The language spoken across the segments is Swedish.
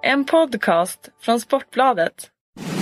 En podcast från Sportbladet.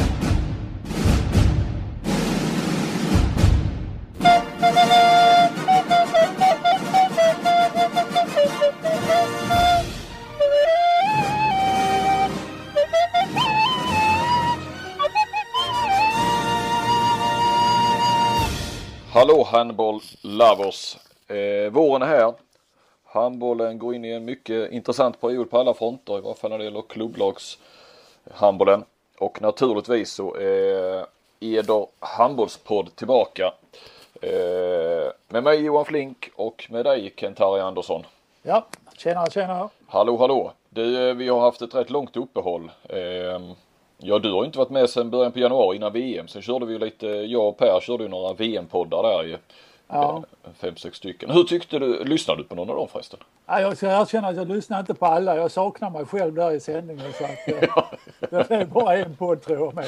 Hallå handboll lovers. Våren är här. Handbollen går in i en mycket intressant period på alla fronter, i varje fall när det gäller klubblagshandbollen. Och naturligtvis så är Eder handbollspodd tillbaka. Med mig Johan Flink och med dig Kent-Harry Andersson. Ja, tjena. Hallå. Vi har haft ett rätt långt uppehåll. Ja, du har inte varit med sedan början på januari innan VM. Sen körde vi ju lite, jag och Per körde ju några VM-poddar där ju. Ja. 5-6 stycken. Hur tyckte du, lyssnade du på någon av dem förresten? Ja, jag ska erkänna att jag lyssnar inte på alla. Jag saknar mig själv där i sändningen. Så att, det är bara en podd tror jag med.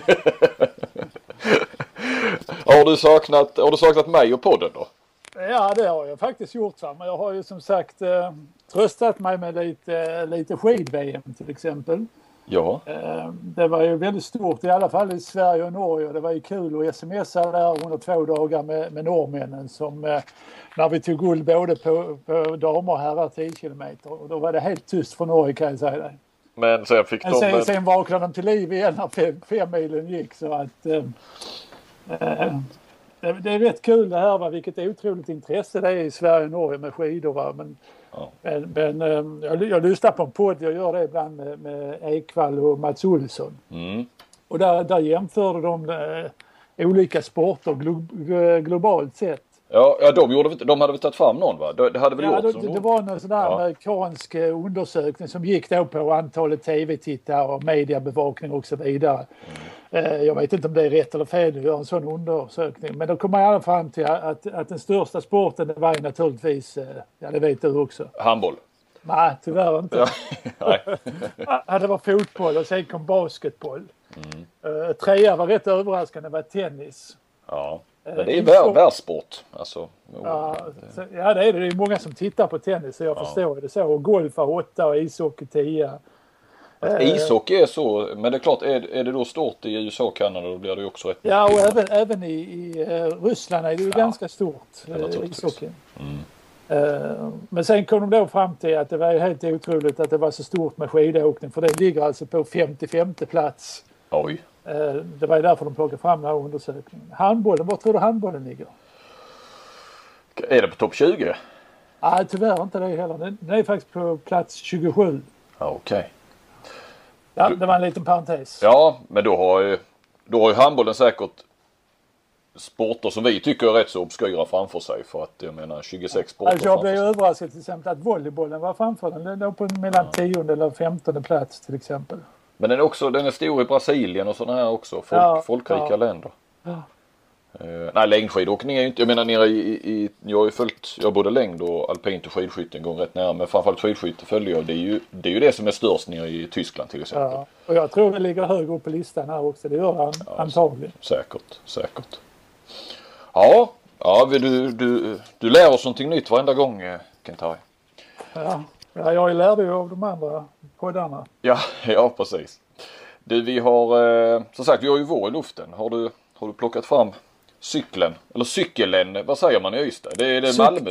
Har du saknat mig och podden då? Ja, det har jag faktiskt gjort. Men jag har ju som sagt tröstat mig med lite skid-VM till exempel. Ja. Det var ju väldigt stort i alla fall i Sverige och Norge. Det var ju kul att smsa där under 2 dagar med norrmännen som när vi tog guld både på damer och herrar 10 kilometer. Och då var det helt tyst från Norge kan jag säga det. Men sen vaknade de till liv igen när 5 milen gick så att det är rätt kul det här vilket otroligt intresse det är i Sverige och Norge med skidor va? Men jag lyssnar på en podd, jag gör det ibland med Ekvall och Mats Olsson. Mm. Och där jämförde de olika sporter globalt sett. Ja, de hade väl tagit fram någon va? Det hade väl gjort det var en sån där amerikansk undersökning som gick då på antalet tv-tittare och mediebevakning och så vidare. Jag vet inte om det är rätt eller fel att göra en sån undersökning. Men då kom man i alla fall fram till att den största sporten det var naturligtvis, det vet du också. Handboll? Nej, tyvärr inte. Nej. Det var fotboll och sen kom basketboll. Trea var rätt överraskande, det var tennis. Ja, men det är världssport. Alltså, det är det. Det är många som tittar på tennis så jag förstår det så. Och golf är 8 och ishockey 10. Ishockey är så, men det är klart, är det då stort i USA och Kanada då blir det ju också rätt. Ja, och även i Ryssland är det ju ganska stort ishockey. Men sen kom de då fram till att det var helt otroligt att det var så stort med skidåkning för det ligger alltså på 55:e plats. Oj. Det var ju därför de plockade fram den här undersökningen. Handbollen, var tror du handbollen ligger? Är det på topp 20? Nej, tyvärr inte det heller. Den är faktiskt på plats 27. Okej. Ja, det var en liten parentes. Ja, men då har ju handbollen säkert sporter som vi tycker är rätt så obskyra framför sig för att jag menar 26 sporter alltså, jag blev överraskad till exempel att volleybollen var framför den låg på mellan 10:e eller 15:e plats till exempel. Men den är stor i Brasilien och sådana här också folkrika länder. Ja. Nej, längdskidåkning är ju inte, jag menar nere jag har ju följt, jag både längd och alpint och skidskytte en gång rätt nära, men framförallt skidskytte följer jag, det är ju det som är störst nere i Tyskland till exempel. Ja, och jag tror det ligger högre upp på listan här också, det gör han antagligen. Säkert. Ja, du lär oss någonting nytt varenda gång, Kent-Harry. Ja, jag lärde ju av de andra poddarna. Ja, precis. Vi har, som sagt, vi har ju vår i luften. Har du plockat fram cykeln? Vad säger man i Ystad? Det är Malmö.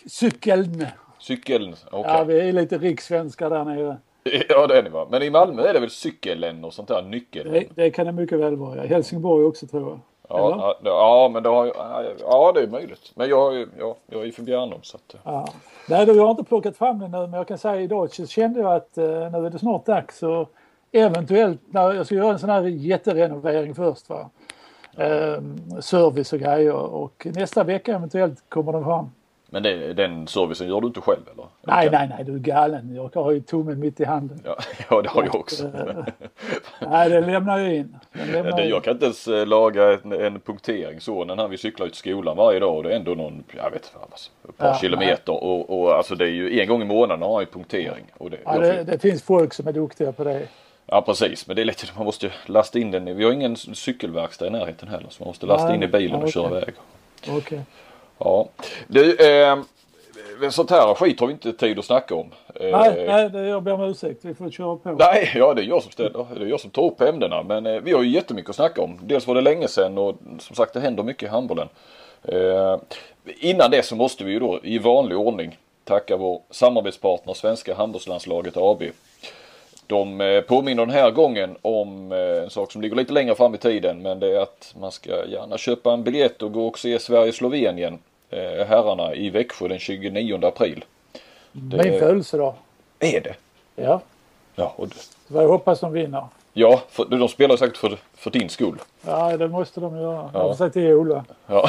Cykeln, okej. Ja, vi är lite rikssvenskar där nere. Ja, det är ni va. Men i Malmö är det väl cykeln och sånt där, nyckeln? Det kan det mycket väl vara. Helsingborg också tror jag. Ja, men det är möjligt. Men jag är ju för Bjärnum så att... Ja. Nej, jag har inte plockat fram den nu, men jag kan säga idag så kände jag att nu är det snart dags så eventuellt när jag ska göra en sån här jätterenovering först va. Service och grejer och nästa vecka eventuellt kommer den fram. Men den servicen gör du inte själv eller? Nej, du är galen. Jag har ju tummen mitt i handen. Ja, det har jag också. Nej, den lämnar jag in. Jag kan inte ens laga en punktering så när vi cyklar ut skolan varje dag och det är ändå någon, jag vet ett par kilometer och alltså det är ju en gång i månaden har jag punktering. Och det finns folk som är duktiga på det. Ja, precis. Men det är lätt att man måste lasta in den. Vi har ingen cykelverkstad i närheten heller så man måste lasta in i bilen och köra iväg. Okej. Ja. Du, sånt här skit har vi inte tid att snacka om. Nej, jag ber om ursäkt. Vi får köra på. Nej, ja, det är jag som ställer. Det är jag som tar upp ämnena. Men vi har ju jättemycket att snacka om. Dels var det länge sedan och som sagt det händer mycket i handbollen. Innan det så måste vi ju då i vanlig ordning tacka vår samarbetspartner Svenska handbollslandslaget AB. De påminner den här gången om en sak som ligger lite längre fram i tiden, men det är att man ska gärna köpa en biljett och gå och se Sverige-Slovenien herrarna i Växjö den 29 april. Min födelsedag. Är det? Ja. Ja, och jag hoppas de vinner. Ja, de spelar säkert för din skull. Ja, det måste de göra. Ja. Jag har sagt till Ola. Ja.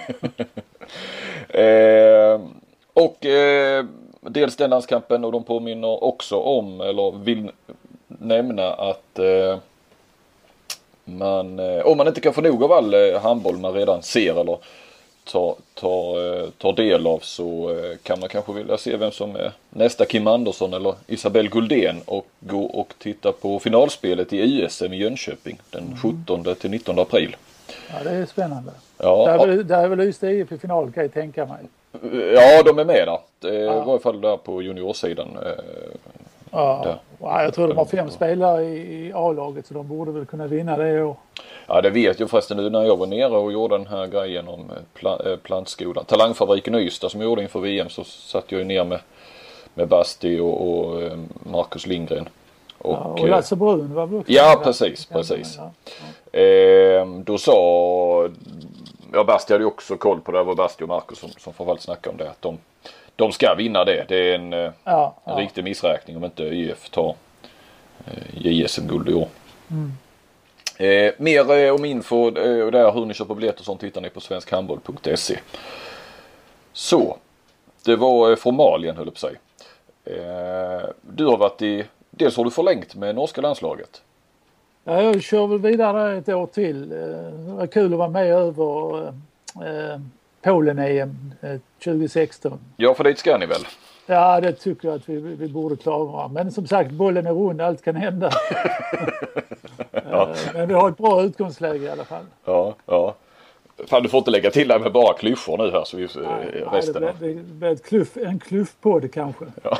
Dels den landskampen, och de påminner också om, eller vill nämna att om man inte kan få nog av all handboll man redan ser eller tar del av, så kan man kanske vilja se vem som är nästa Kim Andersson eller Isabelle Guldén och gå och titta på finalspelet i USM i Jönköping den 17 till 19 april. Ja, det är spännande. Ja, där är väl IF i final, kan jag tänka mig. Ja, de är med där. I varje fall där på juniorsidan. Ja, jag tror de har 5 spelare i A-laget, så de borde väl kunna vinna det i år. Ja, det vet jag förresten nu när jag var nere och gjorde den här grejen om plantskolan. Talangfabriken Ystad som jag gjorde inför VM, så satt jag ju ner med Basti och Marcus Lindgren. Och Lasse Brun var väl också. Ja, precis. Då sa... Ja, Basti hade ju också koll på det. Det var Basti och Marcus som framförallt snackade om det. Att de ska vinna det. Det är en riktig missräkning om inte IF tar JSM-guld i år. Mer om info och där hur ni köper biljetter och sånt hittar ni på svenskhandboll.se. Så, det var formalien, höll jag på sig. Du har varit dels har du förlängt med norska landslaget. Ja, jag kör väl vidare ett år till. Det var kul att vara med över Polen-EM 2016. Ja, för dit ska ni väl? Ja, det tycker jag att vi borde klara. Men som sagt, bollen är rund, allt kan hända. Men vi har ett bra utgångsläge i alla fall. Ja. Fan, du får inte lägga till det med bara klyschor nu här. Så vi, resten det blir en kluffpodd kanske. Ja.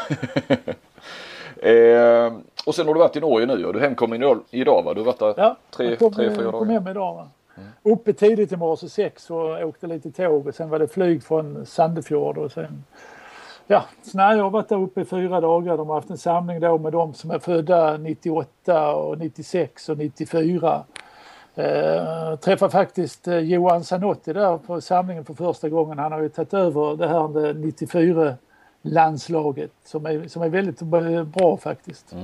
Och sen har du varit i Norge nu och du hemkom idag, va? Du har varit där 3-4 dagar. Jag kom hem idag, va? Uppe tidigt i morse 6 och åkte lite tåg och sen var det flyg från Sandefjord och sen jag har varit där uppe i 4 dagar. De har haft en samling då med de som är födda 98 och 96 och 94. Träffade faktiskt Johan Zanotti där på samlingen för första gången. Han har ju tagit över det här 94 landslaget som är väldigt bra faktiskt.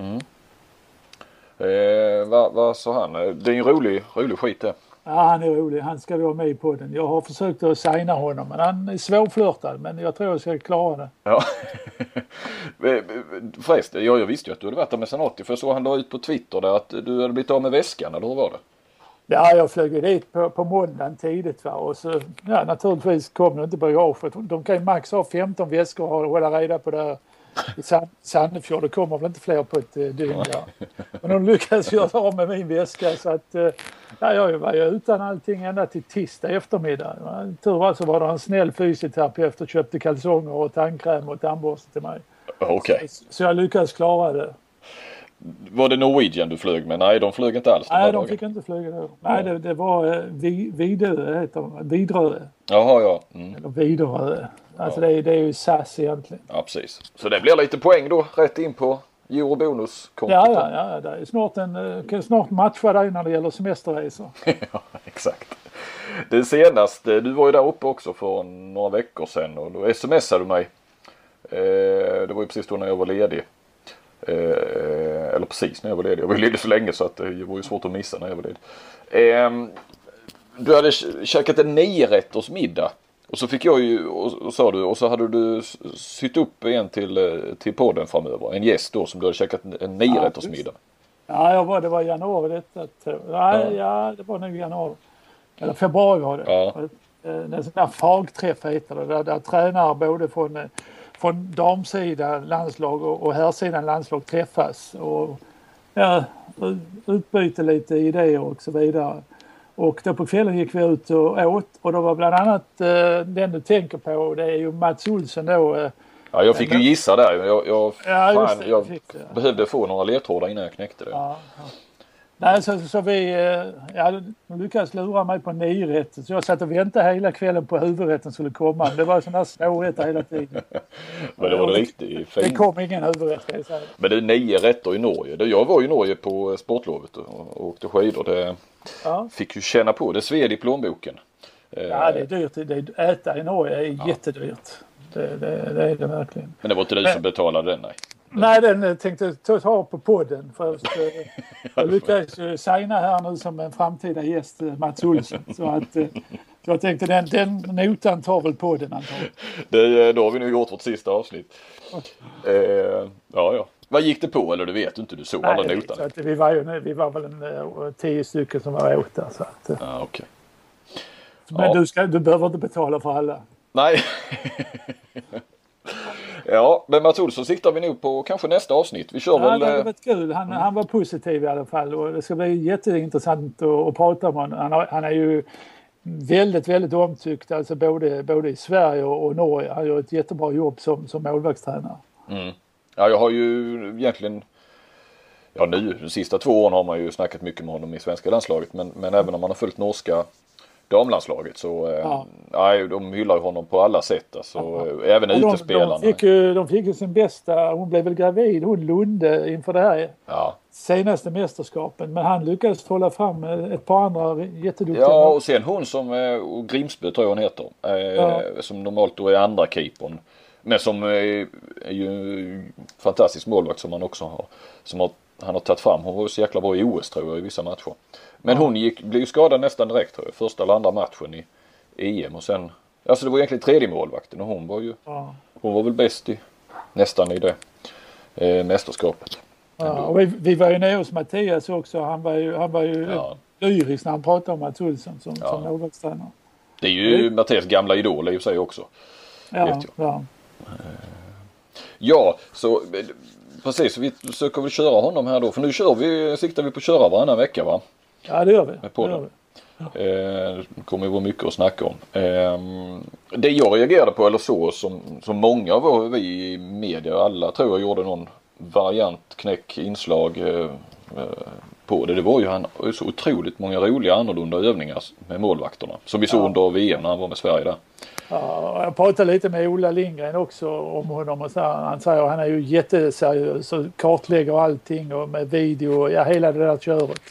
Vad sa han? Det är en rolig skit det. Ja, han är rolig. Han ska vara med på den. Jag har försökt att signa honom, men han är svårflörtad, men jag tror jag ska klara det. Ja. Förresten, jag visste ju att du hade varit där med Zanotti, för så han la ut på Twitter där att du hade blivit av med väskan, eller hur var det? Ja, jag flög dit på måndagen tidigt, va? Och så, naturligtvis kom det inte bagaget. De kan ju max ha 15 väskor och hålla reda på det i Sandefjord. Det kommer väl inte fler på ett dygn där. Men de lyckades göra av med min väska, så att jag var ju utan allting ända till tisdag eftermiddag. Tur alltså var det en snäll fysioterapeut och köpte kalsonger och tandkräm och tandborste till mig. Okay. Så jag lyckades klara det. Var det Norwegian du flög med? Nej, de flög inte alls. Nej, de fick inte flyga då. Nej, det var Vidö heter de. Vidrö. Jaha, ja. Eller Vidrö. Alltså det är ju SAS egentligen. Ja, precis. Så det blir lite poäng då, rätt in på eurobonuskontot. Ja, det är kan snart matcha dig när det gäller semesterresor. Ja, exakt. Det senaste, du var ju där uppe också för några veckor sedan och då smsade du mig. Det var ju precis då när jag var ledig. Eller precis när jag var ledig. Jag var ledig så länge så att det var ju svårt att missa när jag var ledig. Du hade käkat en 9-rätters middag. Och så fick jag ju, sa du, och så hade du sytt upp en till podden framöver. En gäst då som du hade käkat en 9-rätters middag. Ja, det var januari detta. Ja, det var nog januari. Eller februari var det. Ja. En sån där fagträff heter det. Där tränare både från damsidan landslag och herrsidan landslag träffas och utbyter lite idéer och så vidare. Och då på kvällen gick vi ut och åt och då var bland annat den du tänker på, det är ju Mats Olsson då. Ja, jag fick ju gissa där. Jag fick behövde få några ledtrådar innan jag knäckte det. Ja. Nej, så vi lyckades lura mig på 9 rätt. Så jag satt och väntade hela kvällen på huvudrätten skulle komma. Det var sådana smårätter hela tiden. Men det var riktigt fint. Det kom ingen huvudrätt, ska jag säga. Men det är 9 rätter i Norge. Jag var i Norge på sportlovet och åkte skidor. Det fick ju känna på. Det sved i plånboken. Ja, det är dyrt. Äta i Norge är jättedyrt. Det är det verkligen. Men det var inte du som betalade den, nej. Nej, den tänkte jag ta på podden. Först, jag lyckades signa här nu som en framtida gäst, Mats Olsson. Så jag tänkte den notan tar väl podden antagligen. Då har vi nu gjort vårt sista avsnitt. Ja. Vad gick det på, eller du vet inte, du såg alla notan? Vi var väl 10 stycken som var åt där. Så att, okej. Men du behöver inte betala för alla. Nej. Ja, men Mats Olsson siktar vi nog på kanske nästa avsnitt. Vi kör väl... Det har varit kul. Han var positiv i alla fall och det ska bli jätteintressant att prata med honom. Han är ju väldigt, väldigt omtyckt, alltså både i Sverige och Norge. Han gör ett jättebra jobb som målvaktstränare. Mm. Ja, jag har ju egentligen... Ja, nu de sista 2 åren har man ju snackat mycket med honom i svenska landslaget. Men även om man har följt norska damlandslaget så de hyllar ju honom på alla sätt. Alltså, även utespelarna. De fick ju sin bästa, hon blev väl gravid, hon Lunde inför det här senaste mästerskapen. Men han lyckades hålla fram ett par andra jätteduktiga. Ja, och sen hon som Grimsby tror jag hon heter. Som normalt då är andra keepern. Men som är ju fantastisk målvakt som han också har. Han har tagit fram. Hon var ju så jäkla bra i OS tror jag i vissa matcher. Men hon blev ju skadad nästan direkt tror jag. Första eller andra matchen i EM och sen... Alltså det var egentligen 3:e målvakten och hon var ju... Hon var väl bäst nästan i det mästerskapet. Ja, och vi var ju nere hos Mattias också. Han var ju lyrisk när han pratade om Mats Olsson som målvaktstränare. Det är ju Mattias gamla idol i och för sig också. Ja, så... Precis, vi försöker väl köra honom här då. För nu siktar vi på att köra varannan vecka, va? Ja, det gör vi. Det kommer ju vara mycket att snacka om. Det jag reagerade på, eller så, som många av vi i media, alla tror jag gjorde någon variantknäck inslag på det. Det var ju så otroligt många roliga annorlunda övningar med målvakterna. Som vi såg under VM när han var med Sverige där. Ja, jag pratade lite med Ola Lindgren också om honom och han säger att han är ju jätteseriös och kartlägger allting och med video, hela det där köret.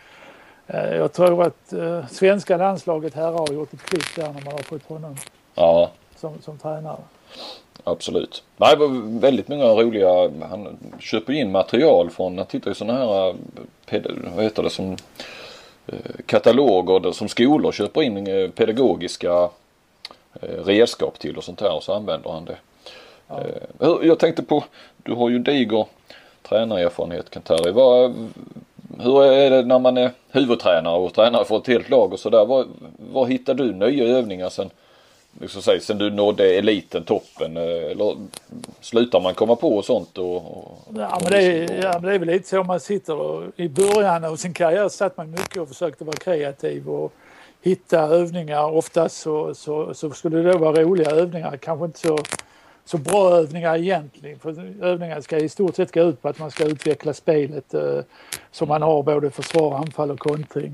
Jag tror att svenska landslaget här har gjort ett klipp där när man har fått honom som tränare. Absolut. Nej, det var väldigt många roliga, han köper in material från, han tittar ju sådana här, vad heter det, som kataloger som skolor köper in pedagogiska redskap till och sånt här och så använder han det. Jag tänkte på, du har ju diger tränarerfarenhet Kantari. Hur är det när man är huvudtränare och tränare för ett helt lag och sådär? Vad hittar du nya övningar sen du nådde eliten, toppen? Eller slutar man komma på och sånt? Men det är väl lite så man sitter i början av sin karriär satt man mycket och försökte vara kreativ och hitta övningar. Oftast så skulle det då vara roliga övningar, kanske inte så bra övningar egentligen. För övningar ska i stort sett gå ut på att man ska utveckla spelet som man har både försvar, anfall och kontring.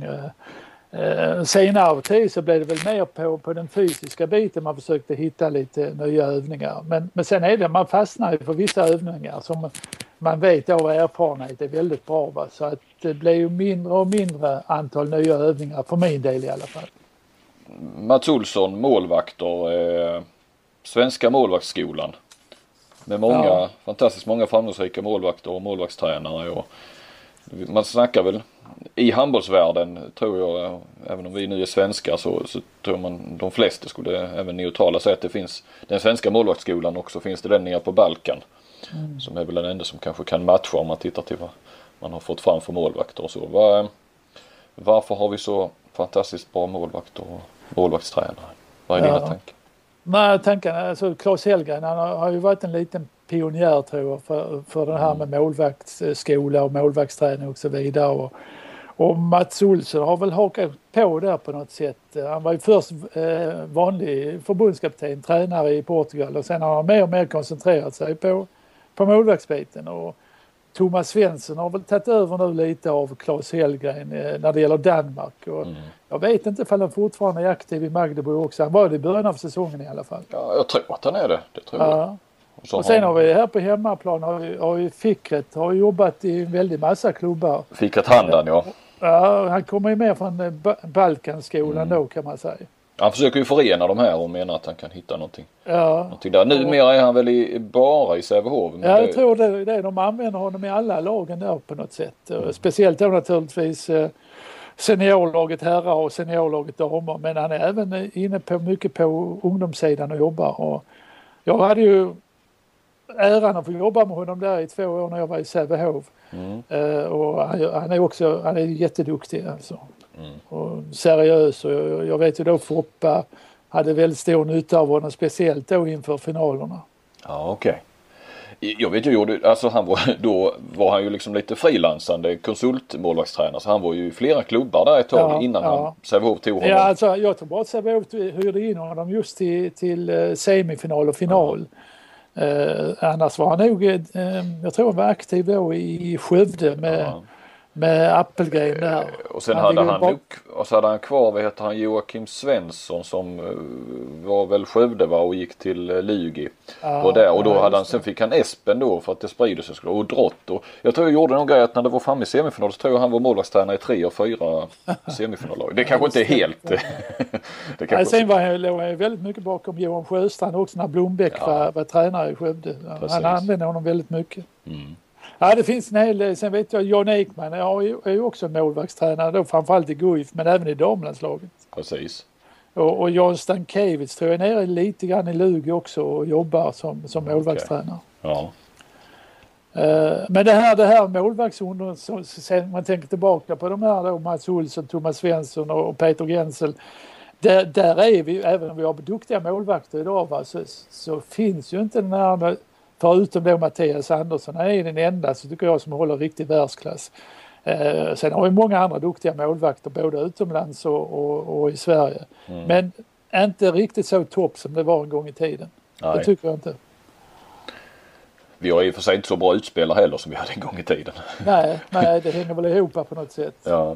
Senare tid så blev det väl mer på den fysiska biten man försökte hitta lite nya övningar. Men sen är det, man fastnar för vissa övningar som man vet av erfarenhet är väldigt bra. Va? Så att det blir ju mindre och mindre antal nya övningar för min del i alla fall. Mats Olsson, målvakter, svenska målvaktsskolan med många, fantastiskt många framgångsrika målvakter och målvaktstränare och man snackar väl i handbollsvärlden tror jag, även om vi nu är svenskar så tror man de flesta skulle även neutrala säga att det finns den svenska målvaktsskolan också, finns det den nere på Balkan som är väl den enda som kanske kan matcha om man tittar till vad man har fått fram för målvakter och så. Varför har vi så fantastiskt bra målvakter och målvaktstränare? Vad är dina tankar? Nej, tankarna, alltså Claes Hellgren han har ju varit en liten pionjär tror jag för det här med målvaktsskola och målvaktsträning och så vidare Och Mats Olsson har väl hakat på där på något sätt. Han var ju först vanlig förbundskapten, tränare i Portugal och sen har han mer och mer koncentrerat sig på målvaktsbiten. Och Thomas Svensson har väl tagit över nu lite av Claes Hellgren när det gäller Danmark. Och jag vet inte ifall han fortfarande är aktiv i Magdeburg också. Han var det i början av säsongen i alla fall. Ja, jag tror att han är det. Det tror jag. Och sen har vi här på hemmaplan har vi Fickret har jobbat i en väldig massa klubbar. Fickret Handan, ja. Ja, han kommer ju med från Balkanskolan då kan man säga. Han försöker ju förena de här och menar att han kan hitta någonting. Ja. Någonting där. Numera är han väl bara i Sävehof. Ja, jag tror det. De använder honom i alla lagen där på något sätt. Speciellt då naturligtvis seniorlaget herrar och seniorlaget damer. Men han är även inne på mycket på ungdomssidan och jobbar. Och jag hade ju äran att få jobba med honom där i 2 år när jag var i Sävehof. Och han är jätteduktig alltså. Och seriös och jag vet ju då Foppa hade väldigt stor nytta av honom speciellt då inför finalerna. Ja, okej. Jag vet ju, alltså då var han ju liksom lite frilansande konsultmålvaktstränare så han var ju i flera klubbar där ett tag innan han Sävehof tog honom. Ja, alltså jag tror bara att Sävehof hyrde in honom just till semifinal och final. Annars var han nog, jag tror han var aktiv då i Skövde med Appelgren där. Och sen hade han kvar, vad heter han, Joakim Svensson som var väl Skövde och gick till Lugi. Och då sen fick han Espen då för att det sprider sig och Drott. Och jag tror jag gjorde någon grej att när det var framme i semifinal så tror jag han var målvaktstränare i 3 och 4 semifinaler. Det kanske inte är helt... Sen var han väldigt mycket bakom Johan Sjöstrand också när Blombeck var tränare i Skövde. Han använde honom väldigt mycket. Ja, det finns en hel del. Sen vet jag Jan Ekman är ju också målvaktstränare då, framförallt i Guif men även i damlandslaget. Precis. Och Jan Stankiewicz tror jag är nere lite grann i Lugi också och jobbar som målvaktstränare. Ja. Men det här målvaktsundern, sen man tänker tillbaka på de här då, Mats Olsson, Thomas Svensson och Peter Gensel. Där är vi, även om vi har duktiga målvakter idag så finns ju inte den här, förutom då Mattias Andersson, han är den enda så tycker jag som håller riktig världsklass. Sen har vi många andra duktiga målvakter både utomlands och i Sverige. Men inte riktigt så topp som det var en gång i tiden. Nej. Det tycker jag inte. Vi har i och för sig inte så bra utspelare heller som vi hade en gång i tiden. Nej, det hänger väl ihop på något sätt. Ja.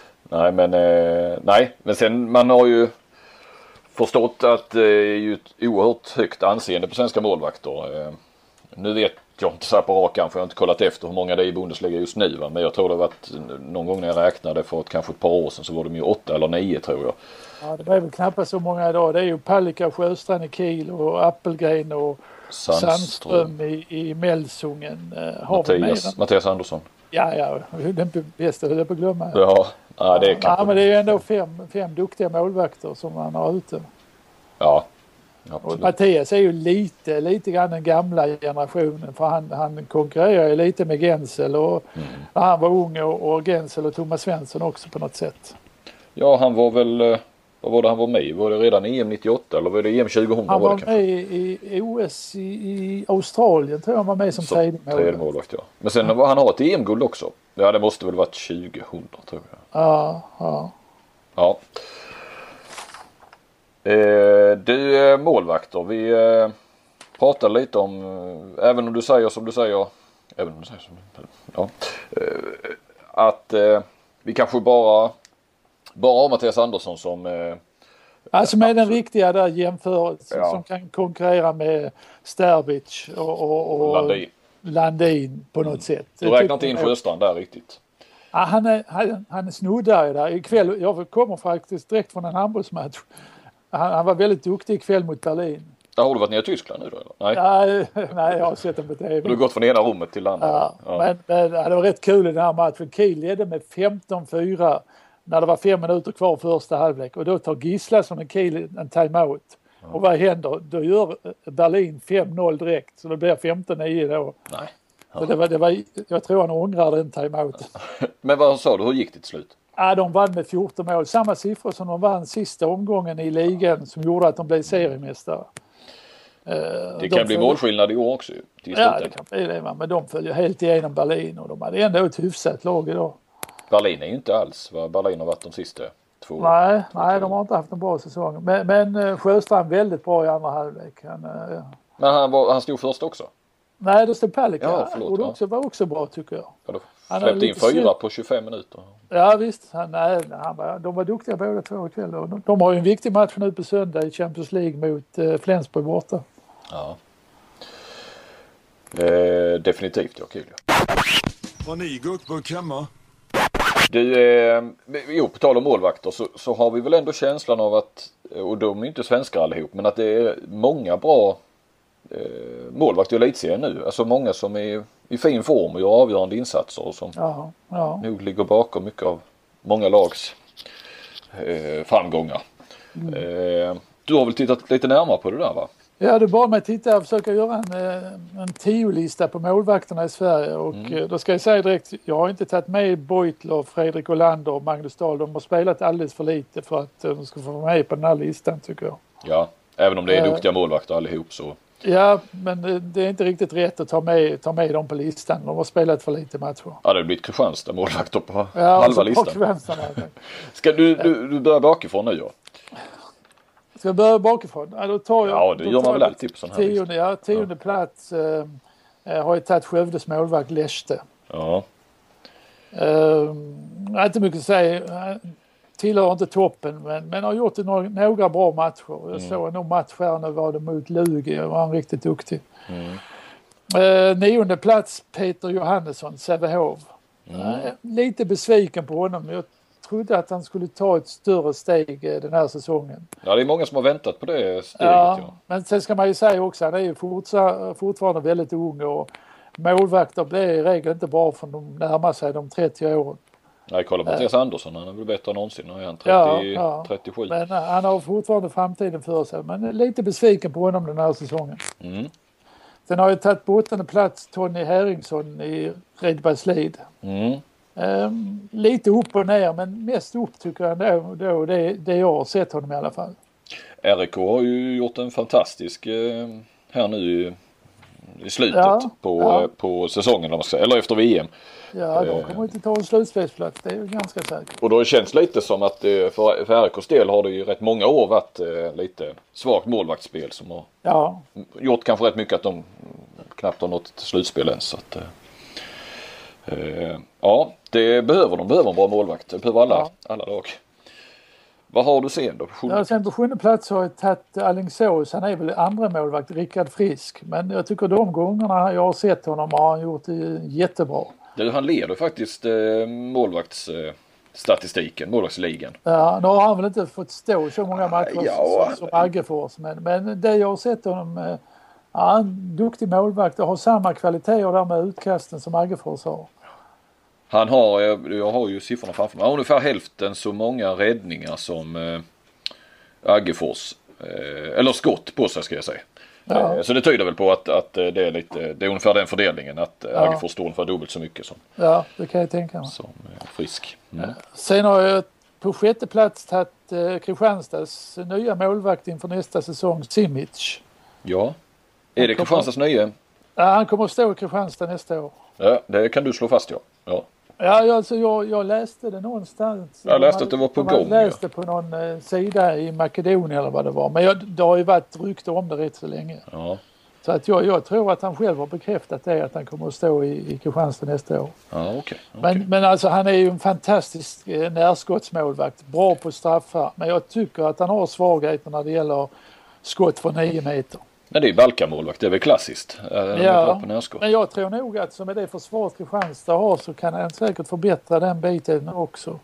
Men sen man har ju förstått att det är ju ett oerhört högt anseende på svenska målvakter. Nu vet jag inte så här på rakan för jag har inte kollat efter hur många det är i Bundesliga just nu. Men jag tror det var att någon gång när jag räknade för kanske ett par år sedan så var de ju 8 eller 9 tror jag. Ja, det är väl knappast så många idag. Det är ju Palicka, Sjöstrand i Kiel och Appelgren och Sandström i Melsungen. Mattias Andersson. Ja, den bästa höll jag på att glömma. Ja, det är kanske. Ja, men det är ju ändå fem duktiga målvakter som man har ute. Ja. Och Mattias är ju lite grann den gamla generationen för han konkurrerar ju lite med Gensel och när han var ung och Gensel och Thomas Svensson också på något sätt. Ja, han var väl, vad var det han var med i? Var det redan EM 98 eller var det EM 2000? Han var med i OS i Australien tror jag han var med som tredje målvakt. Ja. Men sen han har ett EM-guld också. Ja, det måste väl varit 2000 tror jag. Ja. Du målvakter, vi pratar lite om, även om du säger som du säger, att vi kanske bara har Mattias Andersson som alltså med den riktiga där jämförelsen som kan konkurrera med Sterbic och Landin på något sätt. Du räknar inte in Sjöstrand där riktigt? Ja, han är snuddare där. Ikväll, jag kommer faktiskt direkt från en handbollsmatch. Han var väldigt duktig ikväll mot Berlin. Har du varit nere i Tyskland nu då? Eller? Nej, jag har sett den på TV. Du har gått från ena rummet till andra. Ja. Men det var rätt kul i den här matchen. Kiel ledde med 15-4 när det var 5 minuter kvar första halvlek. Och då tar Gislason och Kiel en timeout. Och vad händer? Då gör Berlin 5-0 direkt. Så det blir 15-9 då. Nej. Så det var, jag tror han ångrar den timeouten. Men vad sa du? Hur gick det till slut? Ja, de vann med 14 mål. Samma siffror som de vann sista omgången i ligan som gjorde att de blev seriemästare. Det kan bli målskillnad i år också. Ja, det kan bli det. Men de följer helt igenom Berlin och de hade ändå ett hyfsat lag idag. Berlin är ju inte alls vad Berlin har varit de sista 2 Nej, de har inte haft en bra säsong. Men Sjöstrand väldigt bra i andra halvlek. Men han stod först också? Nej, det stod Palicka. Ja, förlåt, och det var också bra tycker jag. Ja, då släppte in 4 på 25 minuter. Ja visst, de var duktiga båda 2 ikväll. De har ju en viktig match nu på söndag i Champions League mot Flensburg borta. Ja. Definitivt, ja, kul. Har ni guckburk hemma? Jo, på tal om målvakter så har vi väl ändå känslan av att, och de är inte svenskar allihop, men att det är många bra målvakter i elitserien nu. Alltså många som är i fin form och gör avgörande insatser och som nog ligger bakom mycket av många lags framgångar. Du har väl tittat lite närmare på det där, va? Ja, det bad mig titta och försöka göra en 10-lista på målvakterna i Sverige och då ska jag säga direkt, jag har inte tagit med Beutler, Fredrik Olander och Magnus Dahl. De har spelat alldeles för lite för att de ska få vara med på den här listan tycker jag. Ja, även om det är duktiga målvakter allihop så. Ja, men det är inte riktigt rätt att ta med dem på listan. De har spelat för lite matcher. Ja, det har blivit Kristianstad målvakter på halva listan. Ska du börja bakifrån nu då? Ska jag börja bakifrån? Ja, då tar jag, ja, det gör man väl alltid på sån här lista. Tionde plats har jag tagit Skövdes målvakt Lechte. Ja. Jag har inte mycket att säga. Tillhör inte toppen men har gjort några bra matcher. Jag såg nog match här nu var det mot Lugi och var han riktigt duktig. 9:e plats Peter Johannesson, Sävehof. Lite besviken på honom. Jag trodde att han skulle ta ett större steg den här säsongen. Ja, det är många som har väntat på det steget. Ja. Men sen ska man ju säga också han är ju fortfarande väldigt ung och målvakter blir i regel inte bra för de närmar sig de 30 åren. Nej, kolla på Mattias Andersson, han är väl bättre än någonsin. Nu är han 37. Men han har fortfarande framtiden för sig. Men lite besviken på honom den här säsongen. Sen har jag tagit på 8:e plats Tony Herringsson i Redbergslid. Lite upp och ner, men mest upp tycker jag ändå det jag har sett honom i alla fall. RIK har ju gjort en fantastisk här nu i slutet på säsongen, eller efter VM. Ja, de kommer inte ta en slutspelsplats, det är ju ganska säkert. Och då känns det lite som att för RIKs del har det ju rätt många år varit lite svagt målvaktsspel som har gjort kanske rätt mycket att de knappt har nått slutspel ens. Så att, ja, det behöver de. Behöver en bra målvakt. Det behöver alla lag. Vad har du sen då? Sen på 7:e plats har jag tagit Alingsås. Han är väl andra målvakt, Rickard Frisk. Men jag tycker de gångerna jag har sett honom har han gjort det jättebra. Han leder faktiskt målvaktsstatistiken, målvaktsligan. Ja, nu har han väl inte fått stå så många matcher som Aggefors. Men det jag har sett honom, en duktig målvakt och har samma kvaliteter där med utkasten som Aggefors har. Han har, jag har ju siffrorna framför mig, han har ungefär hälften så många räddningar som Aggefors, eller skott på sig ska jag säga. Ja. Så det tyder väl på att det är ungefär den fördelningen, att Aggefors står ungefär dubbelt så mycket som, det kan jag tänka mig. Som Frisk. Sen har jag på 6:e plats tagit Kristianstads nya målvakt inför nästa säsong, Simic. Ja, är det Kristianstads nya? Ja, han kommer att stå i Kristianstad nästa år. Ja, det kan du slå fast, ja. Ja, alltså jag läste det någonstans. Jag läste att det var på gång. Jag läste på någon sida i Makedonien eller vad det var. Men det har ju varit rykte om det rätt så länge. Ja. Så att jag tror att han själv har bekräftat det, att han kommer att stå i Kristianstad nästa år. Ja, okay. Men alltså han är ju en fantastisk närskottsmålvakt. Bra på straffar. Men jag tycker att han har svagheter när det gäller skott från 9 meter. Men det är Balkan-målvakt, det är väl klassiskt. Men jag tror nog att som är det försvaret Kristianstad har så kan han säkert förbättra den biten också.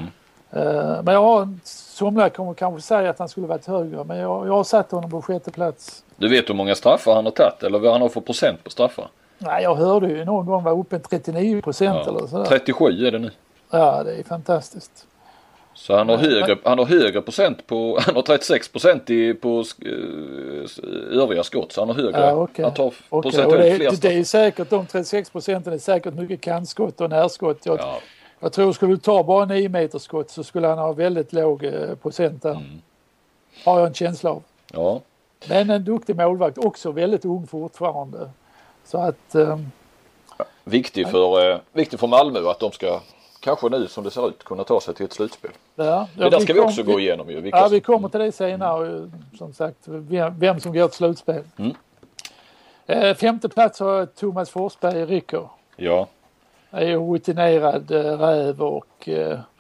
Men somliga kommer kanske säga att han skulle varit högre, men jag har satt honom på 6:e plats. Du vet hur många straffar han har tagit eller vad han har för procent på straffar? Nej, jag hörde ju någon gång var uppe 39% eller sådär. 37 är det nu. Ja, det är fantastiskt. Så han har högre procent på, han har 36% på övriga skott, så han har högre. Ja, okay. Han tar okay. Det är säkert, de 36% är säkert mycket kantskott och närskott. Jag tror skulle du ta bara 9 meters skott så skulle han ha väldigt låg procent där. Har jag en känsla av. Ja. Men en duktig målvakt, också väldigt ung fortfarande. Så att... Viktigt för Malmö att de ska kanske nu som det ser ut kunna ta sig till ett slutspel. Ja, det där ska vi också gå igenom ju. Ja, vi kommer till det senare. Som sagt, vem som går till slutspel. Femte plats har Thomas Forsberg, Ricker. Ja. Är ju rutinerad räv och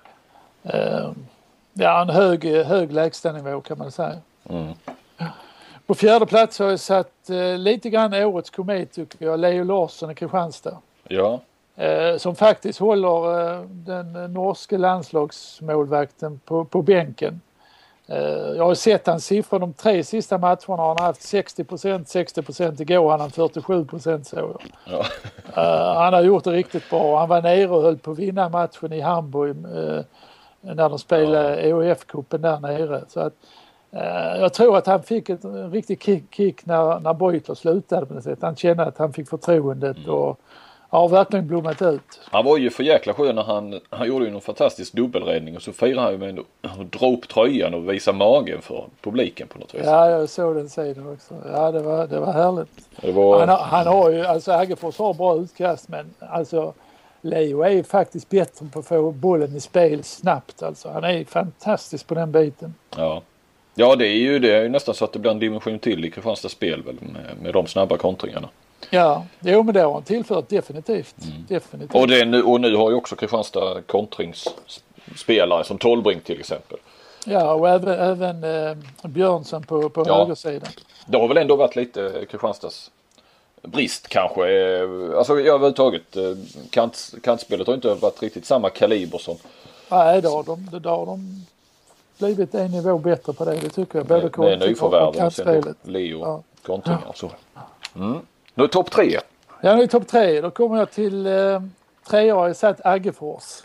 en hög lägstanivå kan man säga. På fjärde plats har jag satt lite grann årets komet tycker jag, Leo Larsson i Kristianstad. Ja. Som faktiskt håller den norske landslagsmålvakten på bänken. Jag har sett hans siffror de 3 sista matcherna. Han har haft 60%, igår han har 47% så. Ja. Han har gjort det riktigt bra. Han var nere och höll på att vinna matchen i Hamburg när de spelade EOF-cupen där nere. Så att, jag tror att han fick ett riktigt kick när Beutler slutade på det sättet. Han kände att han fick förtroendet och har verkligen blommat ut. Han var ju för jäkla skön när han gjorde ju någon fantastisk dubbelräddning och så firade han ju med att dra upp tröjan och visa magen för publiken på något vis. Ja, jag såg den sidan också. Ja, det var härligt. Han har ju, alltså Äggefors har bra utkast men alltså Leo är ju faktiskt bättre på att få bollen i spel snabbt alltså. Han är fantastisk på den biten. Ja, det är ju nästan så att det blir en dimension till i Kristianstads spel väl med de snabba kontringarna. Ja, men det har han tillfört definitivt. Och nu har ju också Kristianstad kontringsspelare som Tolbrink till exempel. Ja, och även Björnsson på högersidan. Det har väl ändå varit lite Kristianstads brist kanske. Alltså överhuvudtaget kantspelet har inte varit riktigt samma kaliber som. Nej, då har de blivit en nivå bättre på det tycker jag. Både med nyförvärven och sen Leo kontringar och så. Nu är topp 3. Ja, nu är topp 3. Då kommer jag till 3 år. Jag satt Äggefors.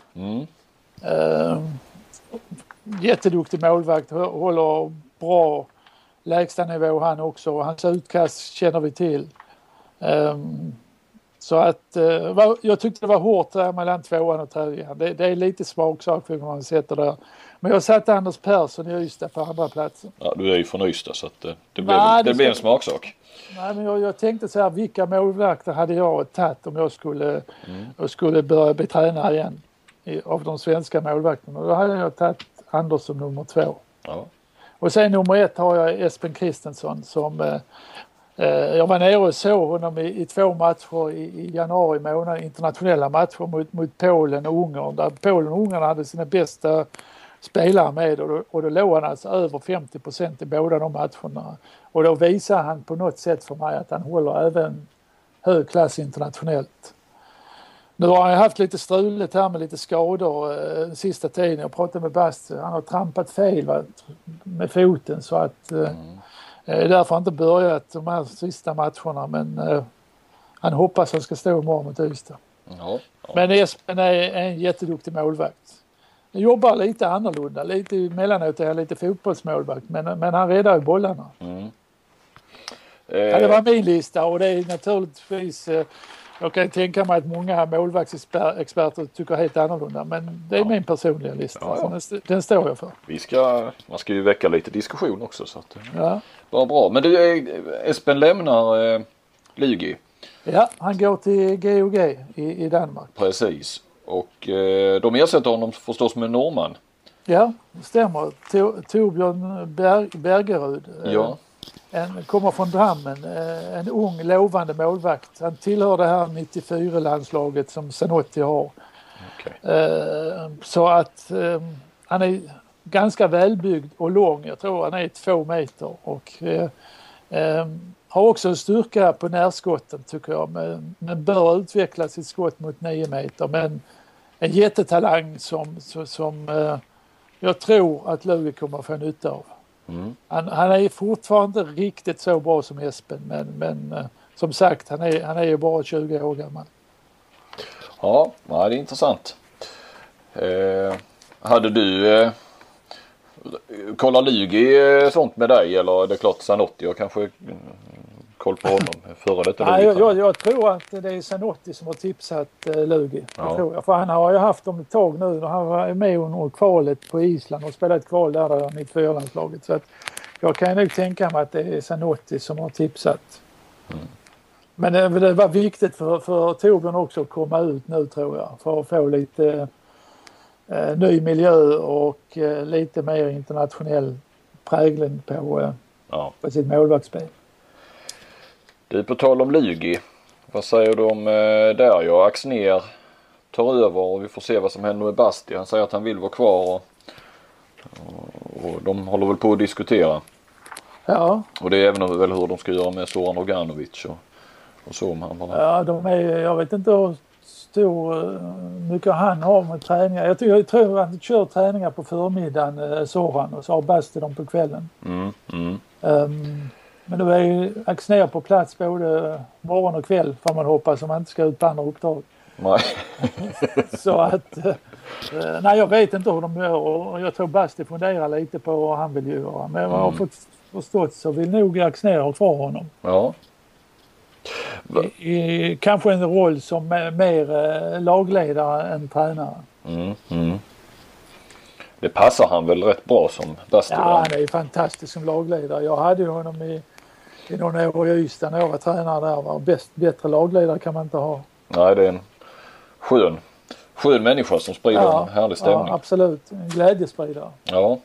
Jätteduktig målvakt. Håller bra lägstanivå han också. Hans utkast känner vi till. Så att jag tyckte det var hårt där mellan 2an och 3an. Det är lite smaksak för man sätter där. Men jag satte Anders Persson i Ystad på andra platsen. Ja, du är ju från Ystad så att det blir en smaksak. Nej, men jag tänkte så här, vilka målvakter hade jag tagit om jag skulle börja bli tränare igen av de svenska målvakterna. Då hade jag tagit Anders som nummer 2. Ja. Och sen nummer 1 har jag Espen Christensson som jag var nere och såg honom i 2 matcher i januari månad, internationella matcher mot Polen och Ungern. Där Polen och Ungern hade sina bästa spelare med och då låg han alltså över 50% i båda de matcherna. Och då visar han på något sätt för mig att han håller även hög klass internationellt. Nu har han haft lite struligt här med lite skador sista tiden. Jag pratade med Bast, han har trampat fel med foten så att därför har han inte börjat de här sista matcherna men han hoppas att han ska stå imorgon mot Ystad. Ja. Men Espen är en jätteduktig målvakt. Han jobbar lite annorlunda, lite emellanåt är han lite fotbollsmålvakt men han räddar ju bollarna. Ja, det var min lista och det är naturligtvis jag kan tänka mig att många målvaktsexperter tycker helt annorlunda men det är min personliga lista. Ja. Den står jag för. Man ska ju väcka lite diskussion också så att var bra. Men du, Espen lämnar Lugi. Ja, han går till GOG i Danmark. Precis. Och de ersätter honom förstås med norrman. Ja, det stämmer. Torbjörn Bergerud. Ja. Kommer från Drammen. En ung lovande målvakt. Han tillhör det här 94-landslaget som Zanotti har. Okay. Så att han är ganska välbyggd och lång. Jag tror han är 2 meter. Och har också en styrka på närskotten tycker jag. Men bör utveckla sitt skott mot 9 meter. Men en jättetalang som jag tror att Lugi kommer att få nytta av. Han är fortfarande inte riktigt så bra som Espen men som sagt han är ju bara 20 år gammal. Ja, det är intressant. Hade du kollar Lugi sånt med dig eller är det klart Zanotti och kanske koll på honom före detta? Nej, jag tror att det är Zanotti som har tipsat Lugi. Tror jag. För han har ju haft dem ett tag nu och han var med under kvalet på Island och spelat kval där 94-landslaget. Så att jag kan nog tänka mig att det är Zanotti som har tipsat. Men det var viktigt för Torbjörn också att komma ut nu tror jag. För att få lite ny miljö och lite mer internationell prägling på sitt målvaktsspel. Du, på tal om Lugi, vad säger du om där? Ja, Axnér tar över och vi får se vad som händer med Basti. Han säger att han vill vara kvar och de håller väl på att diskutera. Ja. Och det är även väl hur de ska göra med Zoran Roganovic och så. Ja, jag vet inte hur mycket han har med träningar. Jag tror att han kör träningar på förmiddagen, Zoran, och så har Basti dem på kvällen. Men då är ju Axnér på plats både morgon och kväll, får man hoppas, om man inte ska ut på andra uppdrag. Nej. Så att nej, jag vet inte hur de gör och jag tror Basti funderar lite på vad han vill göra. Men vad jag har förstått så vill nog Axnér ha kvar honom. Ja. I kanske en roll som mer lagledare än tränare. Det passar han väl rätt bra som Basti? Ja, han är fantastisk som lagledare. Jag hade ju honom i några år i Ystad när jag var tränare där. Var bättre lagledare kan man inte ha. Nej, det är en skön människa som sprider en härlig stämning. Ja, absolut. En glädjespridare. Ja.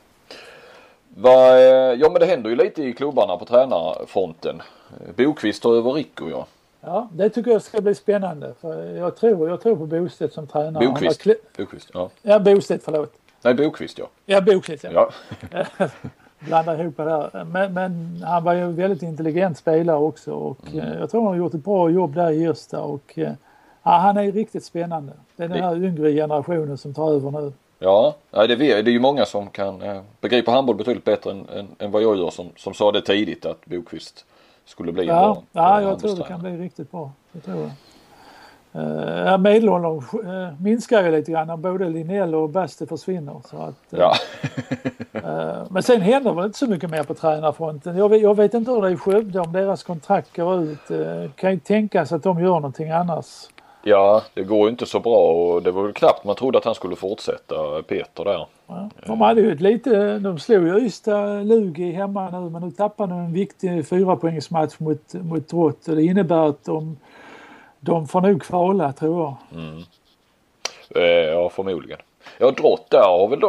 Men det händer ju lite i klubbarna på tränarfronten. Bokvist tar över Rico, ja. Ja, det tycker jag ska bli spännande. För jag tror på Bostedt som tränare. Bokvist, ja. Ja, Bostedt, förlåt. Nej, Bokvist, ja. Ja, Bokvist, ja. Blandar ihop det där. Men han var ju en väldigt intelligent spelare också. Och jag tror han har gjort ett bra jobb där i Ersta. Och han är riktigt spännande. Det är den här yngre generationen som tar över nu. Ja, det är ju många som kan begripa handboll betydligt bättre än vad jag gör som sa det tidigt att Bokvist skulle bli en bra. Ja, jag tror det kan bli riktigt bra. Det tror jag. Medelåldern minskar ju lite grann när både Linell och Basti försvinner. Så att, men sen händer väl inte så mycket mer på tränarfronten. Jag vet inte hur det är i Skövde om deras kontrakt går ut. Kan ju tänkas att de gör någonting annars. Ja, det går ju inte så bra och det var väl knappt man trodde att han skulle fortsätta, Peter där. Ja, de hade ju de slog ju Ystad Lugi hemma nu, men nu tappade de en viktig 4-poängsmatch mot Drott och det innebär att de får nog kvala, tror jag. Ja, förmodligen. Ja, Drott där har väl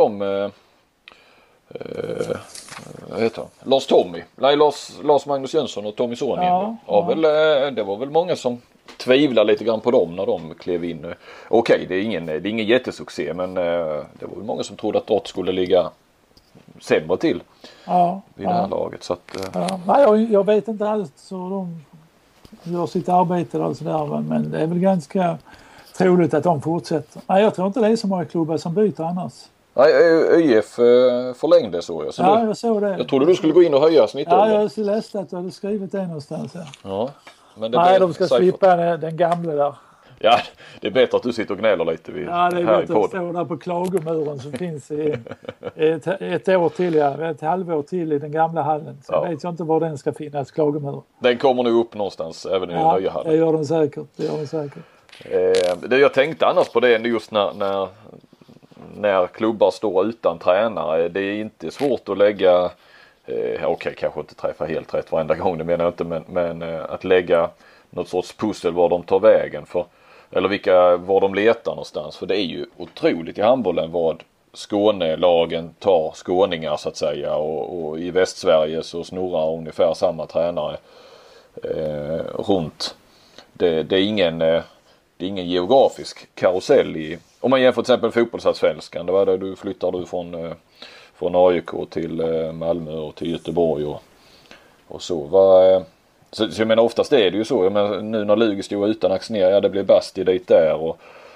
vad heter han? Lars Magnus Jönsson och Tommy Sonien. Det var väl många som tvivlar lite grann på dem när de klev in. Okej, det är ingen jättesuccé, men det var väl många som trodde att Drott skulle ligga sämre till vid det här laget. Så att, jag vet inte alls hur de gör sitt arbete och sådär, men det är väl ganska troligt att de fortsätter. Nej, jag tror inte det är så många klubbar som byter annars. Nej, ÖIF förlängde så. Jag såg det. Jag trodde du skulle gå in och höja snittåldern. Ja, jag läste att du hade skrivit det någonstans. Ja, men de ska slippa den gamla där. Ja, det är bättre att du sitter och gnäller lite vid här i podden. Ja, det är bättre att stå där på klagomuren som finns i ett år till, ett halvår till i den gamla hallen. Så jag vet jag inte var den ska finnas, klagomuren. Den kommer nog upp någonstans även i den nya hallen. Det gör den säkert. Det jag tänkte annars på det just när klubbar står utan tränare. Det är inte svårt att lägga, kanske inte träffa helt rätt varenda gång, det menar jag inte, men att lägga något sorts pussel var de tar vägen eller var de letar någonstans. För det är ju otroligt i handbollen vad Skånelagen tar skåningar så att säga och i Västsverige så snurrar ungefär samma tränare runt. Det är ingen geografisk karusell om man jämför till exempel fotbollsallsvenskan. Det var där du flyttade från AIK till Malmö och till Göteborg och så. Så jag menar oftast är det ju så. Jag menar, nu när Lugi stod utan Axnér, det blev Basti dit där och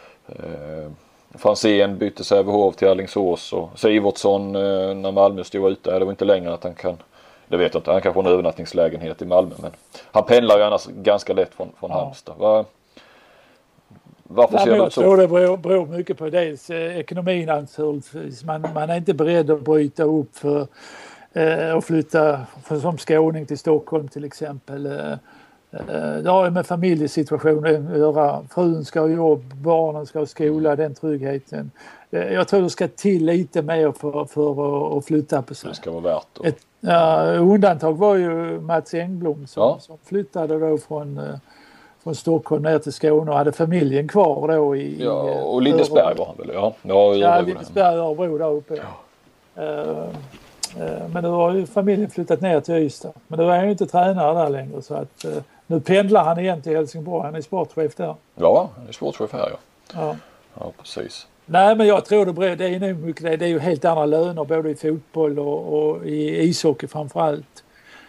Franzén bytte Sävehof till Alingsås och Sivertsson när Malmö stod ute. Det var inte längre att han kan, det vet jag inte, han kanske har en övernattningslägenhet i Malmö, men han pendlar ju annars ganska lätt från Halmstad. Varför ser det ut så? Jag tror det beror mycket på dels ekonomin naturligtvis. Man är inte beredd att bryta upp för att flytta som skåning till Stockholm till exempel. Det har ju med familjesituationen att göra. Frun ska ha jobb, barnen ska ha skola, den tryggheten. Jag tror det ska till lite mer för att flytta på sig. Det ska vara värt det. Undantag var ju Mats Engblom som flyttade då från från Stockholm ner till Skåne och hade familjen kvar då i... Ja, och Lindesberg var han väl? Ja, Lindesberg och Örebro där uppe. Ja. Men nu har ju familjen flyttat ner till Ystad. Men nu är han ju inte tränare där längre så att nu pendlar han igen till Helsingborg. Han är sportchef där. Ja, han är sportchef här ja. Ja, precis. Nej, men jag tror det är nog mycket det är ju helt andra löner både i fotboll och i ishockey framförallt.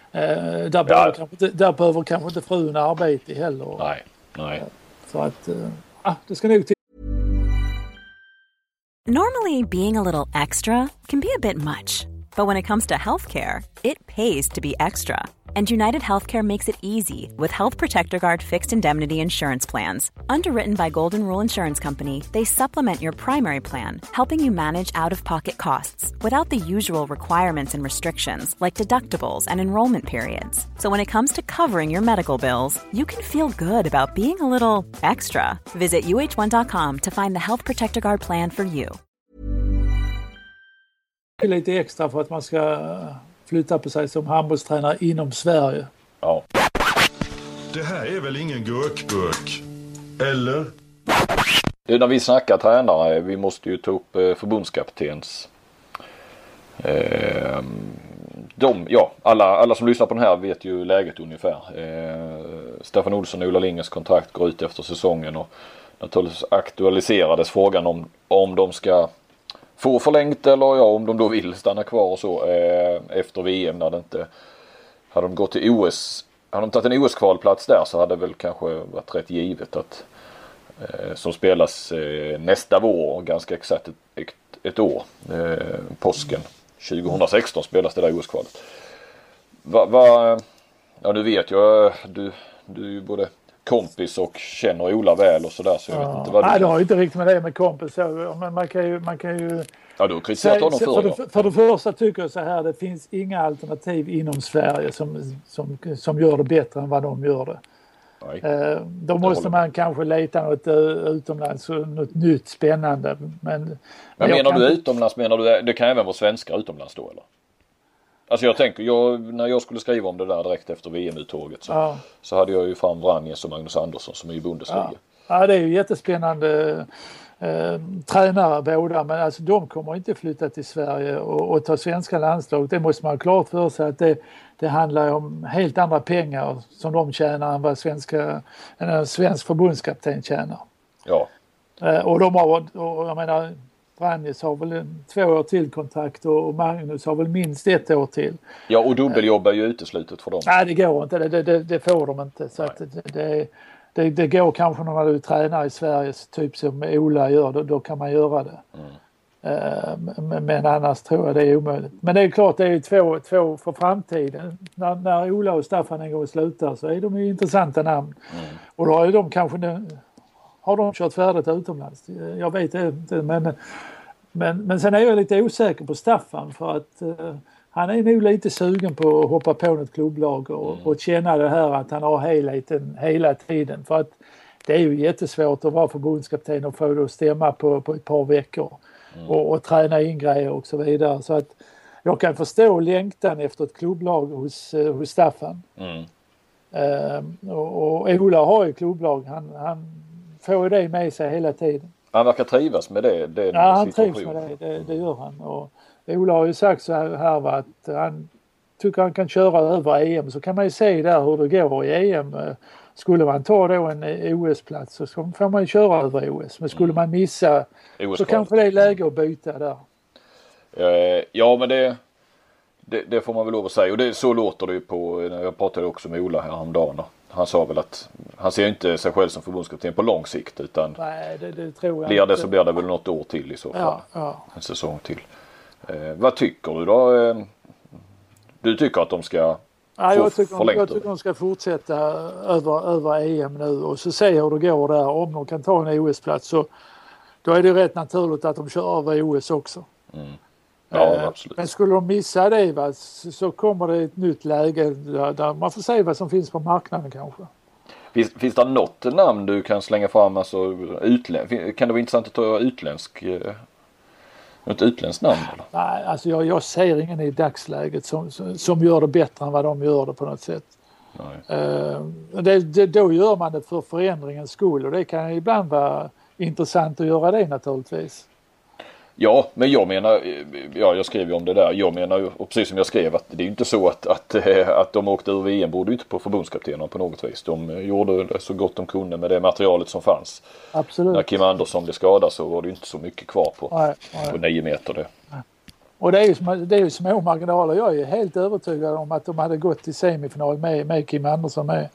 Där behöver kanske inte frun arbete heller. Nej. Så att det ska nog till. Normally, being a little extra can be a bit much. But when it comes to healthcare, it pays to be extra. And United Healthcare makes it easy with Health Protector Guard fixed indemnity insurance plans. Underwritten by Golden Rule Insurance Company, they supplement your primary plan, helping you manage out-of-pocket costs without the usual requirements and restrictions like deductibles and enrollment periods. So when it comes to covering your medical bills, you can feel good about being a little extra. Visit uh1.com to find the Health Protector Guard plan for you. Lite extra för att man ska flytta på sig som handbollstränare inom Sverige. Ja. Det här är väl ingen gurkburk? Eller? Det när vi snackar tränare, vi måste ju ta upp förbundskaptens. Alla som lyssnar på den här vet ju läget ungefär. Stefan Olsson och Ola Lingens kontrakt går ut efter säsongen och naturligtvis aktualiserades frågan om de ska få förlängt eller om de då vill stanna kvar och så efter VM när det inte hade de gått till OS. Hade de tagit en OS-kvalplats där så hade det väl kanske varit rätt givet att som spelas nästa vår, ganska exakt ett år. Påsken 2016 spelas det där OS-kvalet. Ja, nu vet jag du är ju både kompis och känner Ola väl och sådär så jag vet inte vad du... Nej, det har inte riktigt med det med kompis så, men man kan ju Ja, du har kritiserat honom för det första tycker jag så här, det finns inga alternativ inom Sverige som gör det bättre än vad de gör det. Då måste man kanske leta något utomlands, något nytt spännande. Men menar du utomlands, menar du det kan även vara svenskar utomlands då eller? Alltså jag tänker, när jag skulle skriva om det där direkt efter VM-uttåget så hade jag ju fram Vranjes och Magnus Andersson som är i Bundesliga. Ja, det är ju jättespännande tränare båda, men alltså de kommer inte flytta till Sverige och ta svenska landslag. Det måste man ha klart för sig att det handlar om helt andra pengar som de tjänar än vad en svensk förbundskapten tjänar. Ja. Och jag menar Vranjes har väl 2 år till kontrakt och Magnus har väl minst 1 år till. Ja, och dubbeljobb är ju uteslutet för dem. Nej, det går inte. Det får de inte. Så att det går kanske när du tränar i Sverige typ som Ola gör, då kan man göra det. Men annars tror jag det är omöjligt. Men det är klart, det är ju två för framtiden. När Ola och Staffan en gång slutar så är de ju intressanta namn. Och då är de kanske... Har de kört färdigt utomlands? Jag vet inte, men sen är jag lite osäker på Staffan för att han är nog lite sugen på att hoppa på något klubblag och känna det här att han har helheten hela tiden. För att det är ju jättesvårt att vara förbundskapten och få det att stämma på ett par veckor och träna in grejer och så vidare. Så att jag kan förstå längtan efter ett klubblag hos Staffan. Och Ola har ju klubblag. Han får det med sig hela tiden. Han verkar trivas med det. Ja, han trivs med det gör han. Och Ola har ju sagt så här att han tycker han kan köra över EM. Så kan man ju se där hur det går i EM. Skulle man ta då en OS-plats så får man ju köra över OS. Men skulle man missa så kanske det är läge att byta där. Ja, men det får man väl lov att säga. Och så låter det ju på, när jag pratade också med Ola häromdagen. Han sa väl att han ser inte sig själv som förbundskapten på lång sikt utan nej, det tror jag blir det inte. Så blir det väl något år till i så fall. Ja. En säsong till. Vad tycker du då? Du tycker att de ska jag tycker de ska fortsätta över EM nu och så se hur det går där. Om de kan ta en OS-plats så då är det rätt naturligt att de kör över OS också. Ja, absolut. Men skulle de missa det så kommer det ett nytt läge där man får se vad som finns på marknaden kanske. Finns det något namn du kan slänga fram, alltså kan det vara intressant att ta något utländskt namn? Eller? Nej, alltså jag ser ingen i dagsläget som gör det bättre än vad de gör det på något sätt. Då gör man det för förändringens skull och det kan ibland vara intressant att göra det naturligtvis. Ja, men jag menar, jag skrev ju om det där. Jag menar ju, och precis som jag skrev, att det är ju inte så att de åkte ur VM berodde inte på förbundskaptenen på något vis. De gjorde det så gott de kunde med det materialet som fanns. Absolut. När Kim Andersson blev skadad så var det ju inte så mycket kvar på 9 meter det. Och det är ju små marginaler. Jag är helt övertygad om att de hade gått till semifinal med Kim Andersson med.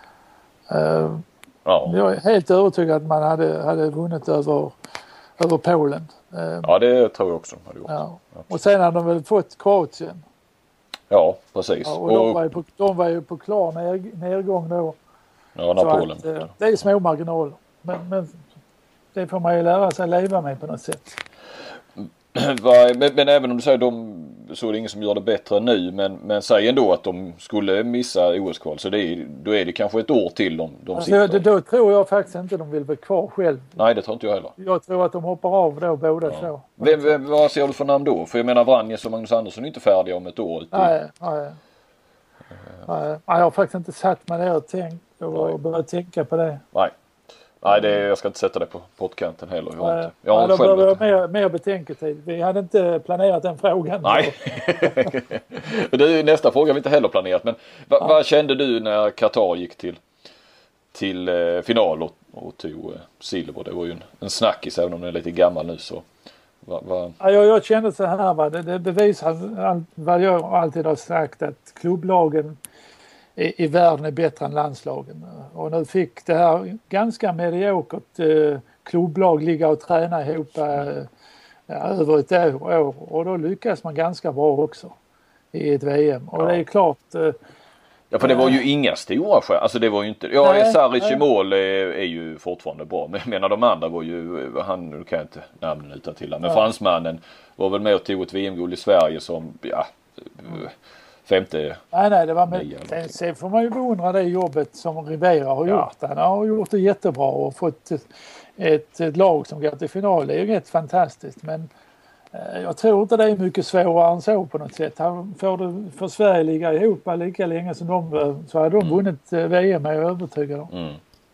Jag är helt övertygad att man hade vunnit över Polen. Ja, det tror jag också de hade gjort. Ja. Och sen hade de väl fått Kroatien. Ja, precis. Ja, och de var ju på klar nedgång då. Ja, Polen. Det är små marginaler. Men det får man ju lära sig leva med på något sätt. Men även om du säger så är det ingen som gör det bättre nu, men säg ändå att de skulle missa OS-kval, så då är det kanske ett år till de sitter. Då tror jag faktiskt inte de vill vara kvar själv. Nej, det tror inte jag heller. Jag tror att de hoppar av då båda två. Vad ser du för namn då? För jag menar, Vranjes och Magnus Andersson är inte färdiga om ett år. Nej. Jag har faktiskt inte satt mig där och börjat tänka på det. Nej, jag ska inte sätta det på pottkanten heller. Då behöver jag mer betänketid. Vi hade inte planerat den frågan. Nej, det är nästa fråga vi inte heller planerat. Men vad kände du när Qatar gick till final och tog silver? Det var ju en snackis, även om den är lite gammal nu. Så, jag kände så här. Det bevisar vad jag alltid har sagt, att klubblagen i världen är bättre än landslagen. Och nu fick det här ganska mediokert klubblag ligga och träna ihop över ett år. Och då lyckas man ganska bra också i ett VM. Och det är klart... Ja, för det var ju inga stora stjärnor. Alltså det var ju inte... Ja, Saric i mål är ju fortfarande bra. Men jag menar, de andra var ju... Nu kan jag inte namnen utan till. Men fransmannen var väl med och tog ett VM-guld i Sverige som... femte... Nej, det var med... Sen får man ju beundra det jobbet som Rivera har gjort. Han har gjort det jättebra och fått ett lag som går till final. Det är ju rätt fantastiskt. Men jag tror inte det är mycket svårare än så på något sätt. Han får Sverige ligga ihop lika länge som så hade de vunnit VM, är jag övertygad om.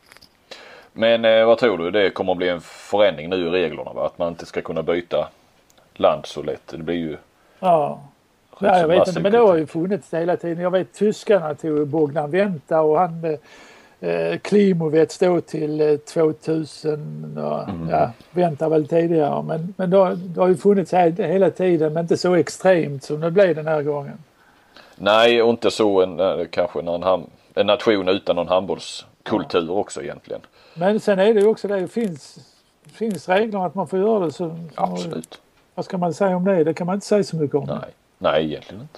Men vad tror du? Det kommer att bli en förändring nu i reglerna, va? Att man inte ska kunna byta land så lätt. Det blir ju... Ja, jag vet inte, men det har ju funnits hela tiden. Jag vet tyskarna tog Bogdan Venta och han Klimovic stod till 2000 och väntar väl tidigare. Men det har ju funnits hela tiden, men inte så extremt som det blev den här gången. Nej, och inte så kanske en nation utan någon handbollskultur också egentligen. Men sen är det ju också det finns regler att man får göra det. Så, absolut. Vad ska man säga om det? Det kan man inte säga så mycket om. Nej, egentligen inte.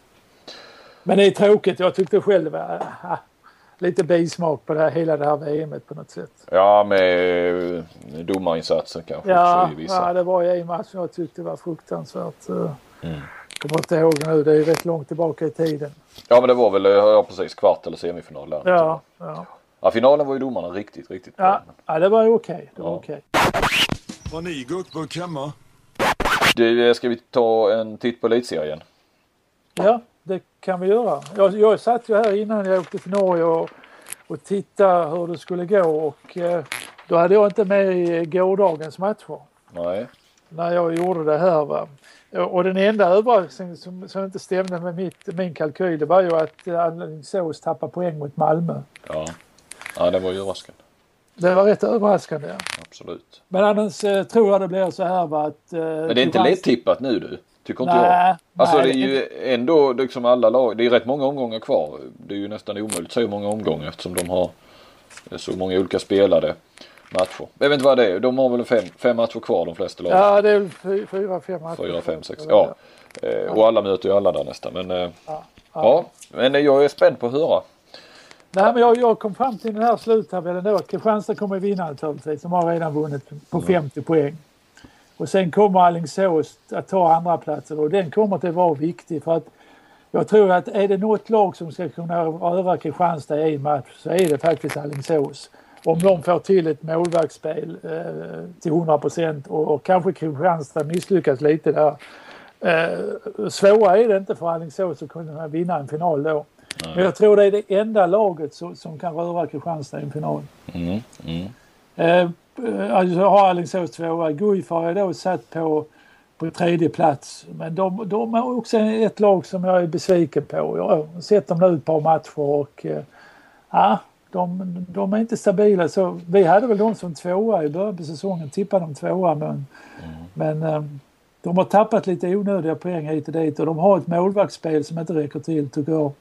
Men det är tråkigt. Jag tyckte själv lite bismak på hela det här VMet på något sätt. Ja, med domarinsatsen kanske också i vissa. Ja, det var ju en match jag tyckte var fruktansvärt. Kommer inte ihåg nu. Det är rätt långt tillbaka i tiden. Ja, men det var väl precis kvart eller semifinal där. Ja, finalen var ju domarna riktigt bra. Ja, det var ju okej. Det var okej. Har ni guckburk hemma? Ska vi ta en titt på elitserien? Ja, det kan vi göra. Jag satt ju här innan jag åkte till Norge och tittade hur det skulle gå. Och då hade jag inte med i gårdagens matcher. Nej. När jag gjorde det här, va. Och den enda överraskningen som inte stämde med min kalkyl, det var ju att Alingsås tappade poäng mot Malmö. Ja, det var ju överraskande. Det var rätt överraskande, ja. Absolut. Men annars tror jag det blir så här, va, att... Men det är inte lätt tippat nu, du? Tycker inte jag. Alltså det är ju ändå liksom alla lag, det är rätt många omgångar kvar. Det är ju nästan omöjligt så många omgångar eftersom de har så många olika spelade matcher. Jag vet inte vad det är. De har väl fem matcher kvar, de flesta lag. Ja, det är 4-5 matcher. 4, 5, 6. Ja. Och alla möter ju alla där nästan. Men men jag är spänd på att höra. Nej, men jag kom fram till den här sluttabellen då. Kristianstad kommer vinna naturligtvis. De har redan vunnit på 50 poäng. Och sen kommer Alingsås att ta andra platser och den kommer att vara viktig för att jag tror att är det något lag som ska kunna röra Kristianstad i en match så är det faktiskt Alingsås. Om de får till ett målvaktsspel till 100% och kanske Kristianstad misslyckas lite där. Svåra är det inte för Alingsås att kunna vinna en final då. Men jag tror det är det enda laget som kan röra Kristianstad i en final. Alltså har Alingsås 2. Guif har jag då satt på tredje plats. Men de är också ett lag som jag är besviken på. Jag har sett dem nu ett par matcher och de är inte stabila. Så vi hade väl de som 2 i början på säsongen. Tippade de 2, men de har tappat lite onödiga poäng hit och dit. Och de har ett målvaktsspel som inte räcker till, tycker jag.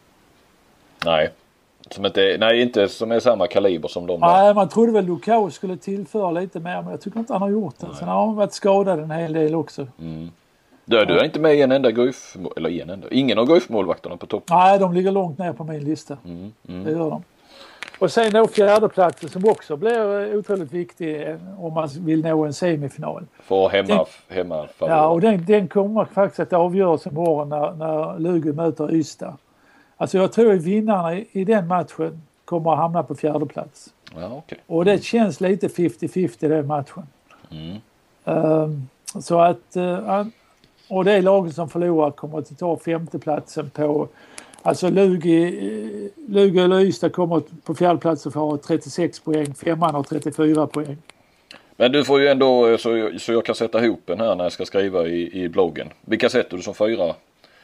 Inte som är samma kaliber som de. Nej, man trodde väl Lukau skulle tillföra lite mer, men jag tycker inte han har gjort det. Sen har han varit skadad en hel del också. Du är inte med ingen av Guif-målvakterna på topp. Nej, de ligger långt ner på min lista. Det gör de. Och sen då fjärdeplatsen som också blir otroligt viktig om man vill nå en semifinal. För hemma. Ja, och den kommer faktiskt att avgöras imorgon när Lugi möter Ystad. Alltså jag tror att vinnarna i den matchen kommer att hamna på fjärde plats. Ja, okay. Och det känns lite 50-50 den matchen. Så att och det laget som förlorar kommer att ta femteplatsen på, alltså Lugi eller Ystad kommer på fjärdeplatsen för att ha 36 poäng, femman har 34 poäng. Men du får ju ändå, så jag kan sätta ihop den här när jag ska skriva i bloggen. Vilka sätter du som 4?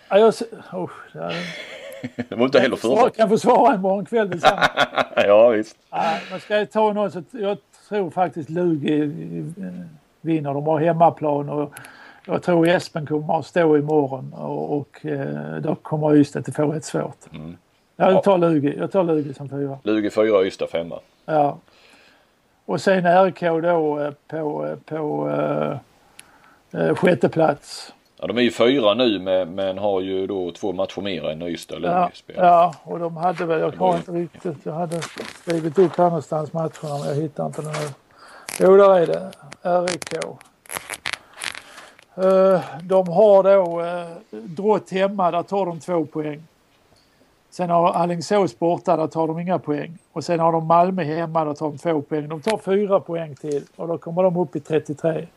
Det var inte heller förra. Jag kan få svara imorgon kväll detsamma. Ja, visst. Man ska ta något, så jag tror faktiskt Lugi vinner. De har hemmaplan och jag tror Espen kommer att stå imorgon och då kommer Ystad att få rätt svårt. Jag tar Lugi som 4. Lugi 4, Ystad 5. Ja. Och sen RK då på sjätte plats. Ja, de är ju 4 nu men har ju då 2 matcher mer än Ystad. Ja, och de hade väl, jag hade skrivit upp här någonstans matcherna men jag hittar inte den nu. Jo, där är det. RK. De har då Drott hemma, där tar de 2 poäng. Sen har Alingsås borta, där tar de inga poäng. Och sen har de Malmö hemma, där tar de 2 poäng. De tar 4 poäng till och då kommer de upp i 33.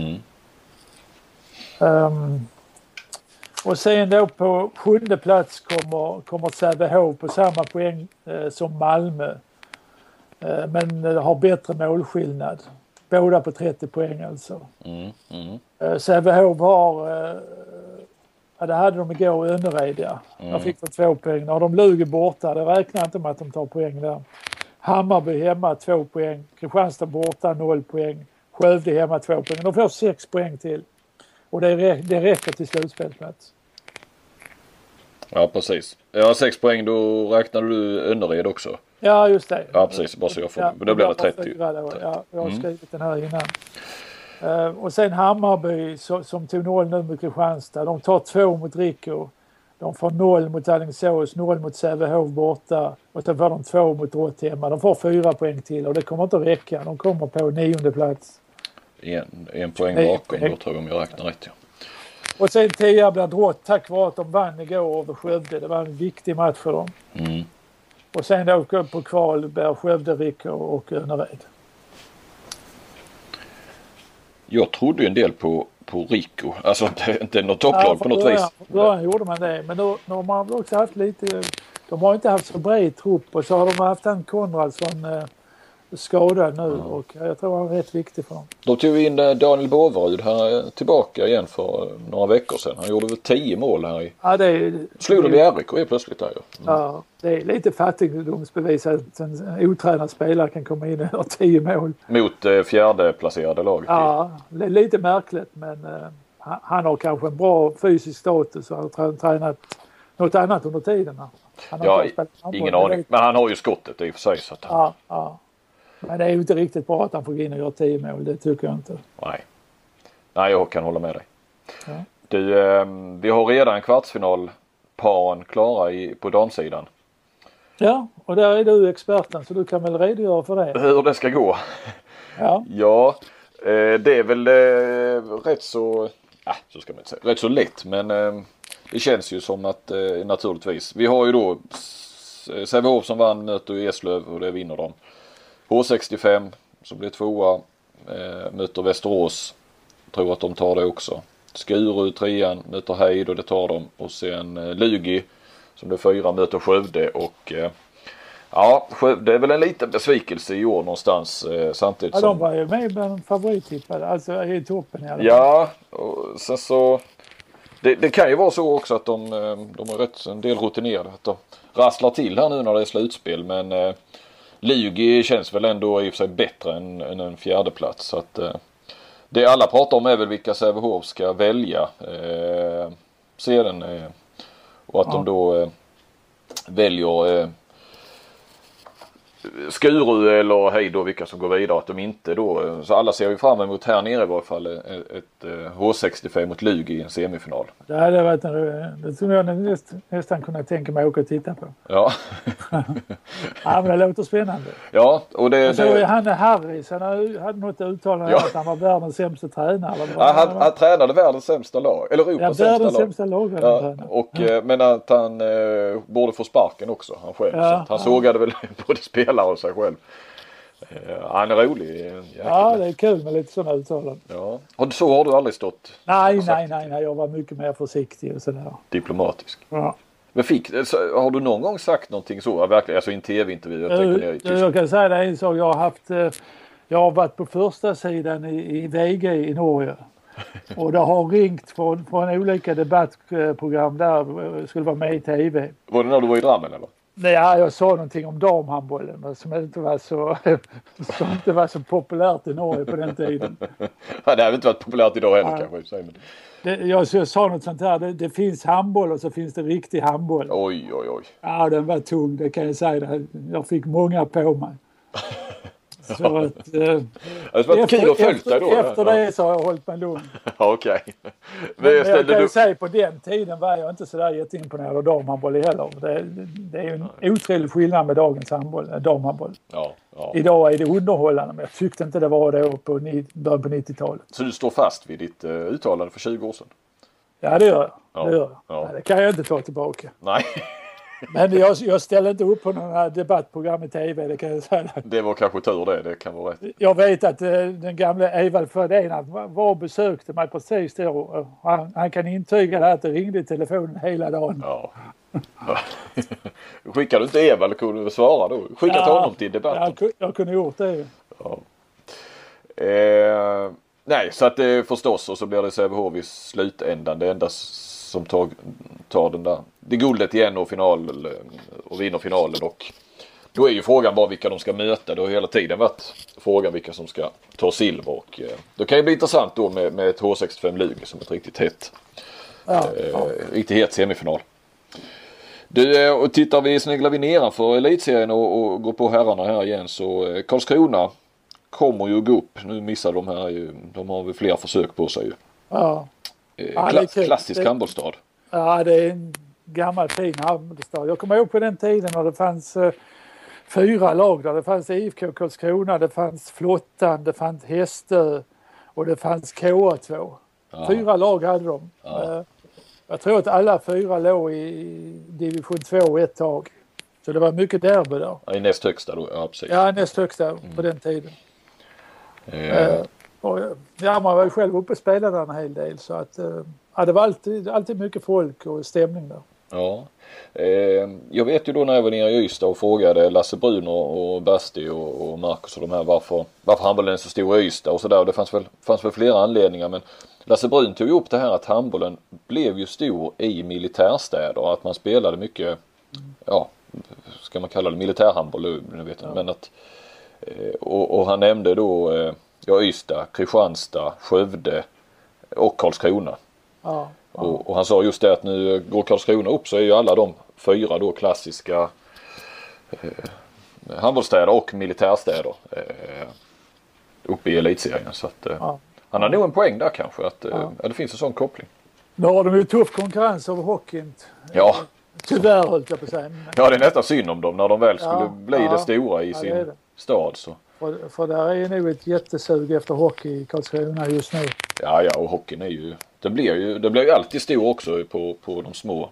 Och sen då på 7:e plats kommer Sävehof på samma poäng som Malmö. Men har bättre målskillnad. Båda på 30 poäng alltså. Sävehof har, det hade de igår i Önnered. Där fick de 2 poäng. När de Lugi borta, det räknar inte med att de tar poäng där. Hammarby hemma 2 poäng. Kristianstad borta 0 poäng. Skövde hemma 2 poäng. De får 6 poäng till. Och det räcker till slutspelsplats. Ja, precis. Ja, 6 poäng, då räknar du Önnered också. Ja, just det. Ja, precis. Bara så jag får. Men då blir det 30. Ja, jag har skrivit den här innan. Och sen Hammarby som tog 0 nu mot Kristianstad. De tar 2 mot Rico. De får 0 mot Alingsås, 0 mot Sävehof borta. Och så får de 2 mot Drott hemma. De får 4 poäng till och det kommer inte att räcka. De kommer på 9:e plats. En poäng bakom då, tror jag, om jag räknar rätt. Ja. Och sen 10 blir Drott tack vare att de vann igår över Skövde. Det var en viktig match för dem. Och sen då på kval bär Skövde, Rico och Önnered. Jag trodde ju en del på Rico. Alltså inte något topplag på något vis. Början gjorde man det. Men då har man också haft lite... De har inte haft så bred trupp och så har de haft en Konradsson skadad nu och jag tror han är rätt viktig för dem. Då tog vi in Daniel Båverud här tillbaka igen för några veckor sedan. Han gjorde väl 10 mål här i... Ja, slog de i RIK plötsligt där ju. Ja, det är lite fattigdomsbevis att en otränad spelare kan komma in och ha 10 mål. Mot fjärde placerade laget. Ja, det är lite märkligt men han har kanske en bra fysisk status och har tränat något annat under tiden. Ingen aning. Men han har ju skottet i och för sig. Så att ja. Men det är ju inte riktigt bra att han får gå in och göra 10 mål. Det tycker jag inte. Nej, jag kan hålla med dig. Ja. Du, vi har redan kvartsfinalparen klara på damsidan. Ja, och där är du experten så du kan väl redogöra för det. Hur det ska gå. Ja, det är väl rätt så... så ska man inte säga. Rätt så lätt, men det känns ju som att naturligtvis. Vi har ju då Sävehof som vann, möter Eslöv och det vinner de. H65 som blir 2:a möter Västerås. Tror att de tar det också. Skuru 3:an möter Heid och det tar de. Och sen Lugi som det 4 möter Skövde och ja, Skövde är väl en liten besvikelse i år någonstans samtidigt som... Ja, de var ju med bland favorittippade, alltså i toppen i alla fall. Ja, och sen så... Det kan ju vara så också att de är rätt en del rutinerade. Att de rasslar till här nu när det är slutspel. Men Lugi känns väl ändå i och för sig bättre än en fjärdeplats. Så att, det alla pratar om är väl vilka Sävehof ska välja sedan. Och att de då väljer Skuru eller hej då vilka som går vidare, att de inte då, så alla ser ju fram emot här nere i varje fall ett H65 mot Lugi i en semifinal. Det hade varit det skulle jag nästan kunna tänka mig att åka och titta på. Ja. Ja, men det låter spännande. Ja, och det... Han är Harris, han hade något uttalande att han var världens sämsta tränare. Ja, han tränade världens sämsta lag, eller Europas sämsta lag. Ja, och, men att han borde få sparken också, han själv. Ja, så han sågade väl både spelare och sig själv. Han är rolig. Ja, det är kul med lite sådana uttalanden. Ja. Så har du aldrig stått? Nej, jag var mycket mer försiktig och sådär. Diplomatisk. Ja. Men har du någon gång sagt någonting så? Verkligen, alltså i en tv-intervju? Jag kan säga det en sak. Jag har varit på första sidan i VG i Norge. Och det har ringt från olika debattprogram där skulle vara med i tv. Var det när du var i Drammen eller? Nej, jag sa någonting om damhandbollen som inte var så populärt i Norge på den tiden. Ja, det har inte varit populärt idag heller kanske. Men... Jag sa något sånt här. Det finns handboll och så finns det riktig handboll. Oj. Ja, den var tung, det kan jag säga. Jag fick många på mig. Så att, efter det så har jag hållit mig lugn. Okej. Men jag kan ju säga på den tiden var jag inte så där jätteimponerad av damhandboll heller. Det är ju en otrolig skillnad med dagens damhandboll. Ja. Idag är det underhållande, men jag tyckte inte det var det på början på 90-talet. Så du står fast vid ditt uttalande för 20 år sedan? Ja, det gör jag. Ja. Det kan jag inte ta tillbaka. Nej. Men jag ställer inte upp på några debattprogram i tv, det kan jag säga. Det var kanske tur det kan vara rätt. Jag vet att den gamla Evald Fredén var och besökte mig precis då. Han kan intyga att det ringde i telefonen hela dagen. Ja. Skickar du inte Evald kunde du svara då? Skickat honom till debatten. Jag kunde gjort det. Ja. Nej, så att det förstås och så blir det Sävehof i slutändan. Det enda som tar den där det guldet igen och vinner finalen och då är ju frågan bara vilka de ska möta. Det har hela tiden varit frågan vilka som ska ta silver och det kan ju bli intressant då med ett H65 Lugi som ett riktigt het semifinal. Och sneglar vi nedanför elitserien och går på herrarna här igen så Karlskrona kommer ju gå upp. Nu missar de här ju, de har väl fler försök på sig ju. Ja. Klassisk handbollsstad. Ja, det är en gammal fin handbollsstad. Jag kommer ihåg på den tiden när det fanns 4 lag där. Det fanns IFK Karlskrona, det fanns Flottan, det fanns Hästö och det fanns KA2. Ja. 4 lag hade de. Ja. Jag tror att alla 4 låg i division 2 ett tag. Så det var mycket derby där. Ja, i näst högsta då, ja precis. Ja, näst högsta på den tiden. Man var ju själv uppe och spelade där en hel del så att det var alltid mycket folk och stämning där. Ja, jag vet ju då när jag var nere i Ystad och frågade Lasse Brun och Basti och Marcus och de här varför handbollen är så stor i Ystad och sådär. Och det fanns väl flera anledningar men Lasse Brun tog ju upp det här att handbollen blev ju stor i militärstäder. Att man spelade mycket, ska man kalla det militärhandboll nu vet jag, men att och han nämnde då Ystad, Kristianstad, Skövde och Karlskrona. Ja. Och han sa just det att nu går Karlskrona upp så är ju alla de 4 då klassiska handbollsstäder och militärstäder uppe i elitserien. Så att han har nog en poäng där kanske att det finns en sån koppling. Nu har de ju tuff konkurrens av hockeyn. Ja. Tyvärr höll jag på att säga. Ja, det är nästan synd om dem när de väl skulle bli det stora i sin stad så. För där är nog ett jättesug efter hockey i Karlskrona just nu. Ja, och hockeyn är ju det blir ju alltid stor också på de små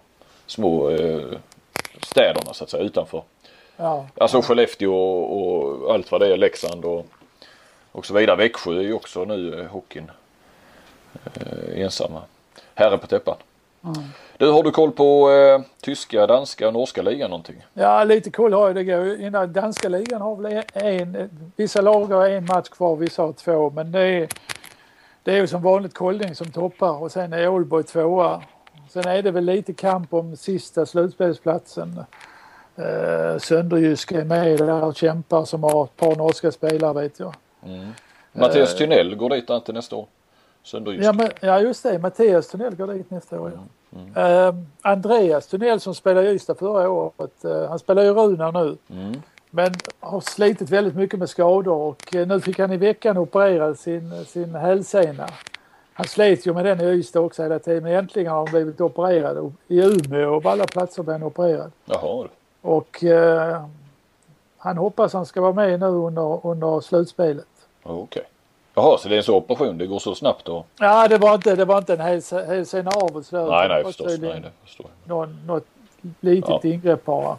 städerna så att säga utanför. Ja. Alltså Skellefteå och allt vad det är, Leksand och så vidare. Växjö är ju också nu hockeyn ensamma. Herre på täppan. Du, har du koll på tyska, danska och norska ligan någonting? Ja, lite koll har jag. Det går innan danska ligan har väl vissa lag har en match kvar, vissa har 2. Men det är ju som vanligt Kolding som toppar och sen är Ålborg 2. Sen är det väl lite kamp om sista slutspelsplatsen. Sönderjysk är med där och kämpar som har ett par norska spelare vet jag. Mattias Tunnell går dit inte nästa år. Sönderjysk. Ja just det, Mattias Tunnell går dit nästa år. Andreas Tunnell som spelade i Ystad förra året, han spelar ju Runar nu. Men har slitit väldigt mycket med skador och nu fick han i veckan operera sin hälsena. Han slet ju med den i Ystad också hela tiden, men äntligen har han blivit opererad. I Umeå och på alla platser blev han opererad. Jaha. Och han hoppas han ska vara med nu under slutspelet. Okej. Jaha, så det är en så operation, det går så snabbt då? Ja, det var inte en hälsena av och så. Nej, förstås. Nej, det förstår jag. Något litet ingrepp bara.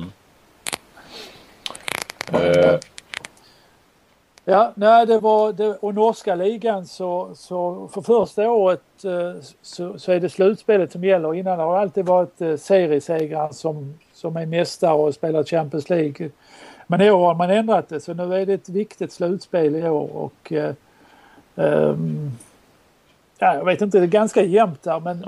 Ja, nej, det och norska ligan så för första året så är det slutspelet som gäller. Innan har det alltid varit seriesegraren som är mästare och spelar Champions League. Men i år har man ändrat det, så nu är det ett viktigt slutspel i år och jag vet inte, det är ganska jämnt där men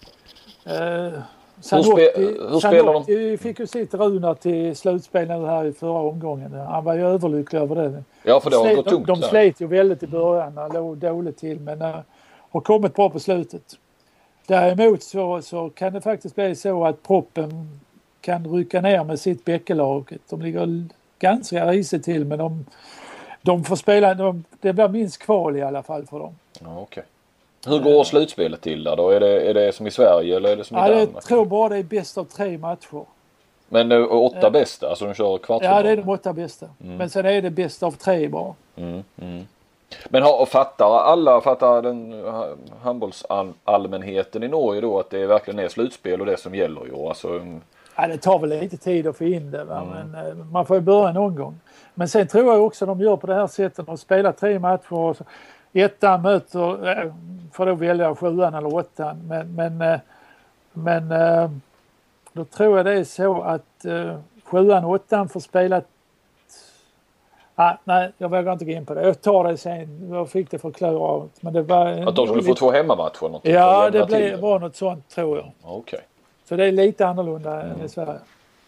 hur spelar de? Vi fick ju sitt Runar till slutspelen här i förra omgången. Han var ju överlycklig över det. Ja, för det har gått tungt. De slet ju väldigt i början, han låg dåligt till men har kommit bra på slutet. Däremot så kan det faktiskt bli så att Proppen kan rycka ner med sitt Bäckelaget. De ligger ganska risigt till men de får spela, det blir minst kval i alla fall för dem. Ja, okej. Hur går slutspelet till där då? Är det som i Sverige eller är det som i Danmark? Jag tror bara det är bäst av 3 matcher. Men 8 bästa, alltså de kör kvartsfinal? Ja, det är de 8 bästa. Men sen är det bäst av 3 bara. Men fattar den handbollsallmänheten i Norge då att det verkligen är slutspel och det som gäller i år? Alltså, ja, det tar väl lite tid att få in det. Men man får ju börja någon gång. Men sen tror jag också att de gör på det här sättet. De spelar 3 matcher och 1:an möter, får då välja 7:an eller 8:an. Men då tror jag det är så att 7:an och 8:an får spela. Nej, jag vågar inte gå in på det. Jag tar det sen. Jag fick det förklarat. Men det var att de skulle få 2 hemmamatcher? Något ja, det var något sånt tror jag. Okej. Så det är lite annorlunda än i Sverige.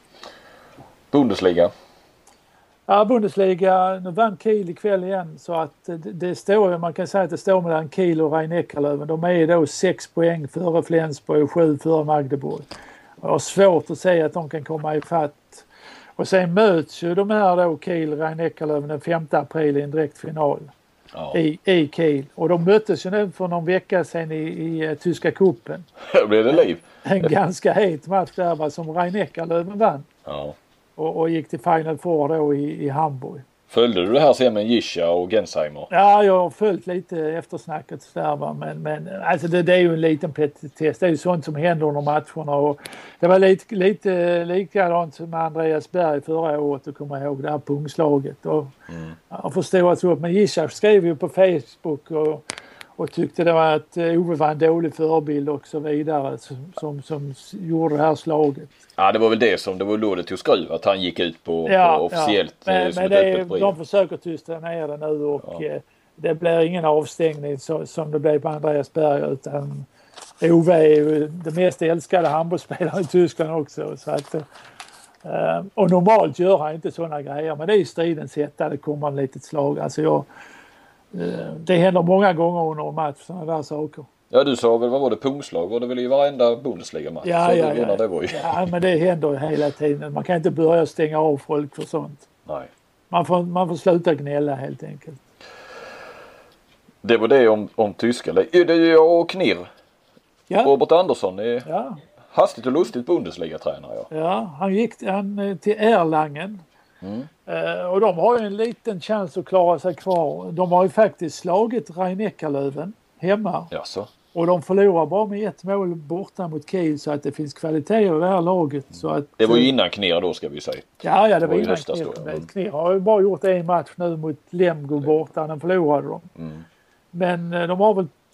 Bundesliga? Ja, Bundesliga, nu vann Kiel ikväll igen så att det står, man kan säga att det står mellan Kiel och Rhein-Neckarlöven. De är då 6 poäng före Flensburg och 7 före Magdeburg. Jag har svårt att säga att de kan komma i fatt. Och sen möts ju de här då Kiel och Rhein-Neckarlöven den 5 april i en direkt final i Kiel. Och de möttes ju nu för någon vecka sedan i tyska kuppen. Då blev det liv. En ganska het match där som Rhein-Neckarlöven vann. Ja. Och gick till Final Four då i Hamburg. Följde du det här sen med Gischa och Gensheimer? Ja, jag har följt lite eftersnacket där, men alltså det är ju en liten petitess. Det är ju sånt som händer under matcherna och det var lite likadant som med Andreas Berg förra året, att komma ihåg det här pungslaget. Och jag förstår att så, men Gischa skrev ju på Facebook och tyckte det var att Ove var en dålig förebild och så vidare som gjorde det här slaget. Ja, det var väl det som det var då det tog skruv, att han gick ut på officiellt. Men de försöker tysta ner det nu och det blir ingen avstängning som det blev på Andreas Berg, utan Ove är ju det mest älskade handbollsspelaren i Tyskland också. Så att, och normalt gör han inte sådana grejer, men det är ju stridens hetta, det kommer en litet slag. Alltså det händer många gånger under en match, sådana där saker. Ja, du sa väl, vad var det, pungslag? Var det väl i varenda Bundesliga-match? Ja, men det händer hela tiden. Man kan inte börja stänga av folk för sånt. Nej. Man får sluta gnälla helt enkelt. Det var det om tyska. Det är jag och Knirr. Ja. Robert Andersson är hastigt och lustigt Bundesliga-tränare. Ja, han gick till Erlangen. Och de har ju en liten chans att klara sig kvar. De har ju faktiskt slagit Rhein-Neckarlöven hemma. Jaså. Och de förlorar bara med 1 mål borta mot Kiel, så att det finns kvalitet i det här laget. Så att, det var ju innan Knirr då, ska vi säga. Ja, det var innan Knirr. Knirr har ju bara gjort 1 match nu mot Lemgo borta, den förlorade de. Men de har väl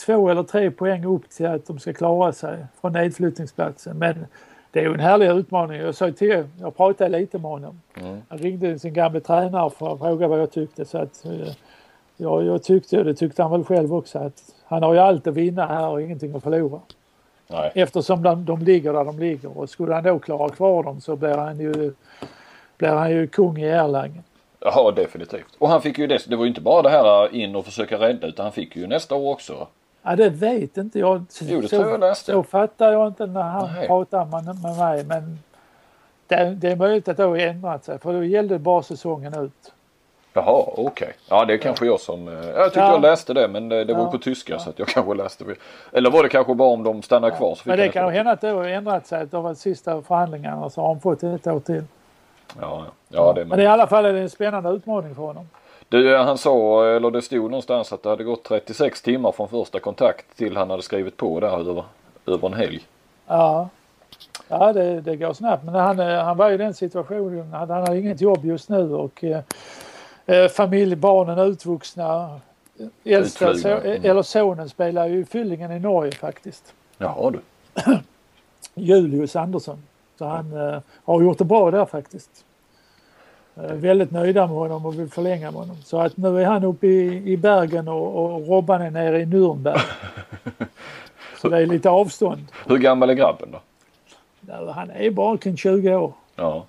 2 eller 3 poäng upp till att de ska klara sig från nedflyttningsplatsen. Men det är ju en härlig utmaning. Jag pratade lite med honom. Jag ringde sin gamla tränare för att fråga vad jag tyckte. Så att, jag tyckte, och det tyckte han väl själv också, att han har ju allt att vinna här och ingenting att förlora. Nej. Eftersom de ligger där de ligger. Och skulle han då klara kvar dem så blir han ju kung i Erlangen. Ja, definitivt. Och han fick ju det var ju inte bara det här in och försöka rädda, utan han fick ju nästa år också. Ja, det vet inte jag. Jo, det tror jag läste. Så fattar jag inte när han pratar med mig. Men det är möjligt att det har ändrat sig. För då gällde bara säsongen ut. Jaha, okej. Ja, det är kanske jag som... Jag tyckte jag läste det, men det var på tyska så att jag kanske läste det. Eller var det kanske bara om de stannar kvar? Så men det kan ju hända att det har ändrat sig. Att det var sista förhandlingarna så har de fått ett år till. Ja, men i alla fall är det en spännande utmaning för honom. Han sa, eller det stod någonstans att det hade gått 36 timmar från första kontakt till han hade skrivit på där över en helg. Ja, det går snabbt. Men han var i den situationen att han hade inget jobb just nu och familjebarnen utvuxna. Eller sonen spelar ju i Fyllingen i Norge faktiskt. Jaha du. Julius Andersson. Så han har gjort det bra där faktiskt. Väldigt nöjda med honom och vill förlänga med honom. Så att nu är han uppe i Bergen och Robban är nere i Nürnberg. Så det är lite avstånd. Hur gammal är grabben då? Han är bara kring 20 år. Ja.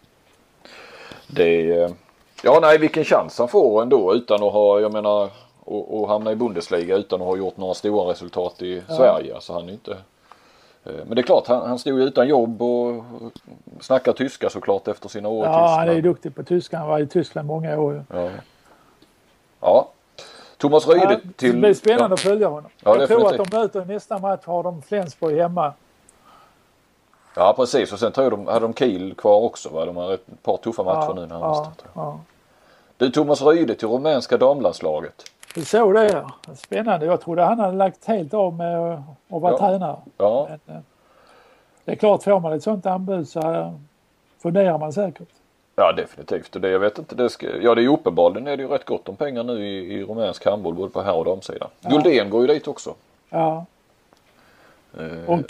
Vilken chans han får ändå utan att ha, jag menar, och hamna i Bundesliga utan att ha gjort några stora resultat i Sverige. Alltså han är inte... Men det är klart, han stod utan jobb och snackar tyska såklart efter sina år i Tyskland. Ja, han är ju duktig på tyska. Han var i Tyskland många år. Ja. Thomas Ryde till... Det blir spännande att följa honom. Ja, jag tror att de möter i nästa match har de Flensburg hemma. Ja, precis. Och sen tror jag hade de Kiel kvar också. Va? De har ett par tuffa matcher nu närmast. Du, Thomas Ryde till rumänska damlandslaget. Du såg det här. Spännande. Jag trodde han hade lagt helt av med att vara tränare. Ja. Men, det är klart, får man ett sånt anbud så funderar man säkert. Ja, definitivt. Och det, jag vet inte, det är ju uppenbarligen är det ju rätt gott om pengar nu i rumänsk handboll både på här och damsidan. Guldén går ju dit också. Ja. Och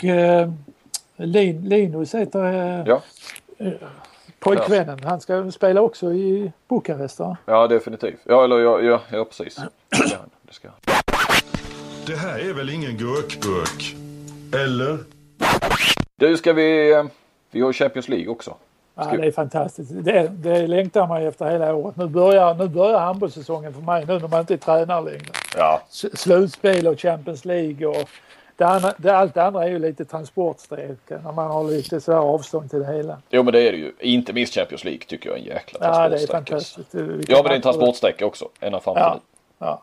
Linus heter pojkvännen. Han ska spela också i Bukarest. Ja, definitivt. Ja, precis. Det ska. Det här är väl ingen gurkburk? Eller? Du, vi har Champions League också. Ja, det är fantastiskt. Det längtar man efter hela året. Nu börjar handbollssäsongen för mig nu när man inte är tränare längre. Ja. Slutspel och Champions League och allt det andra är ju lite transportsträcka när man har lite så här avstånd till det hela. Jo, men det är det ju. Inte minst Champions League tycker jag är en jäkla transportsträcka. Ja, det är fantastiskt. Ja, men det är en transportsträcka också. Ända fram till nu. Ja.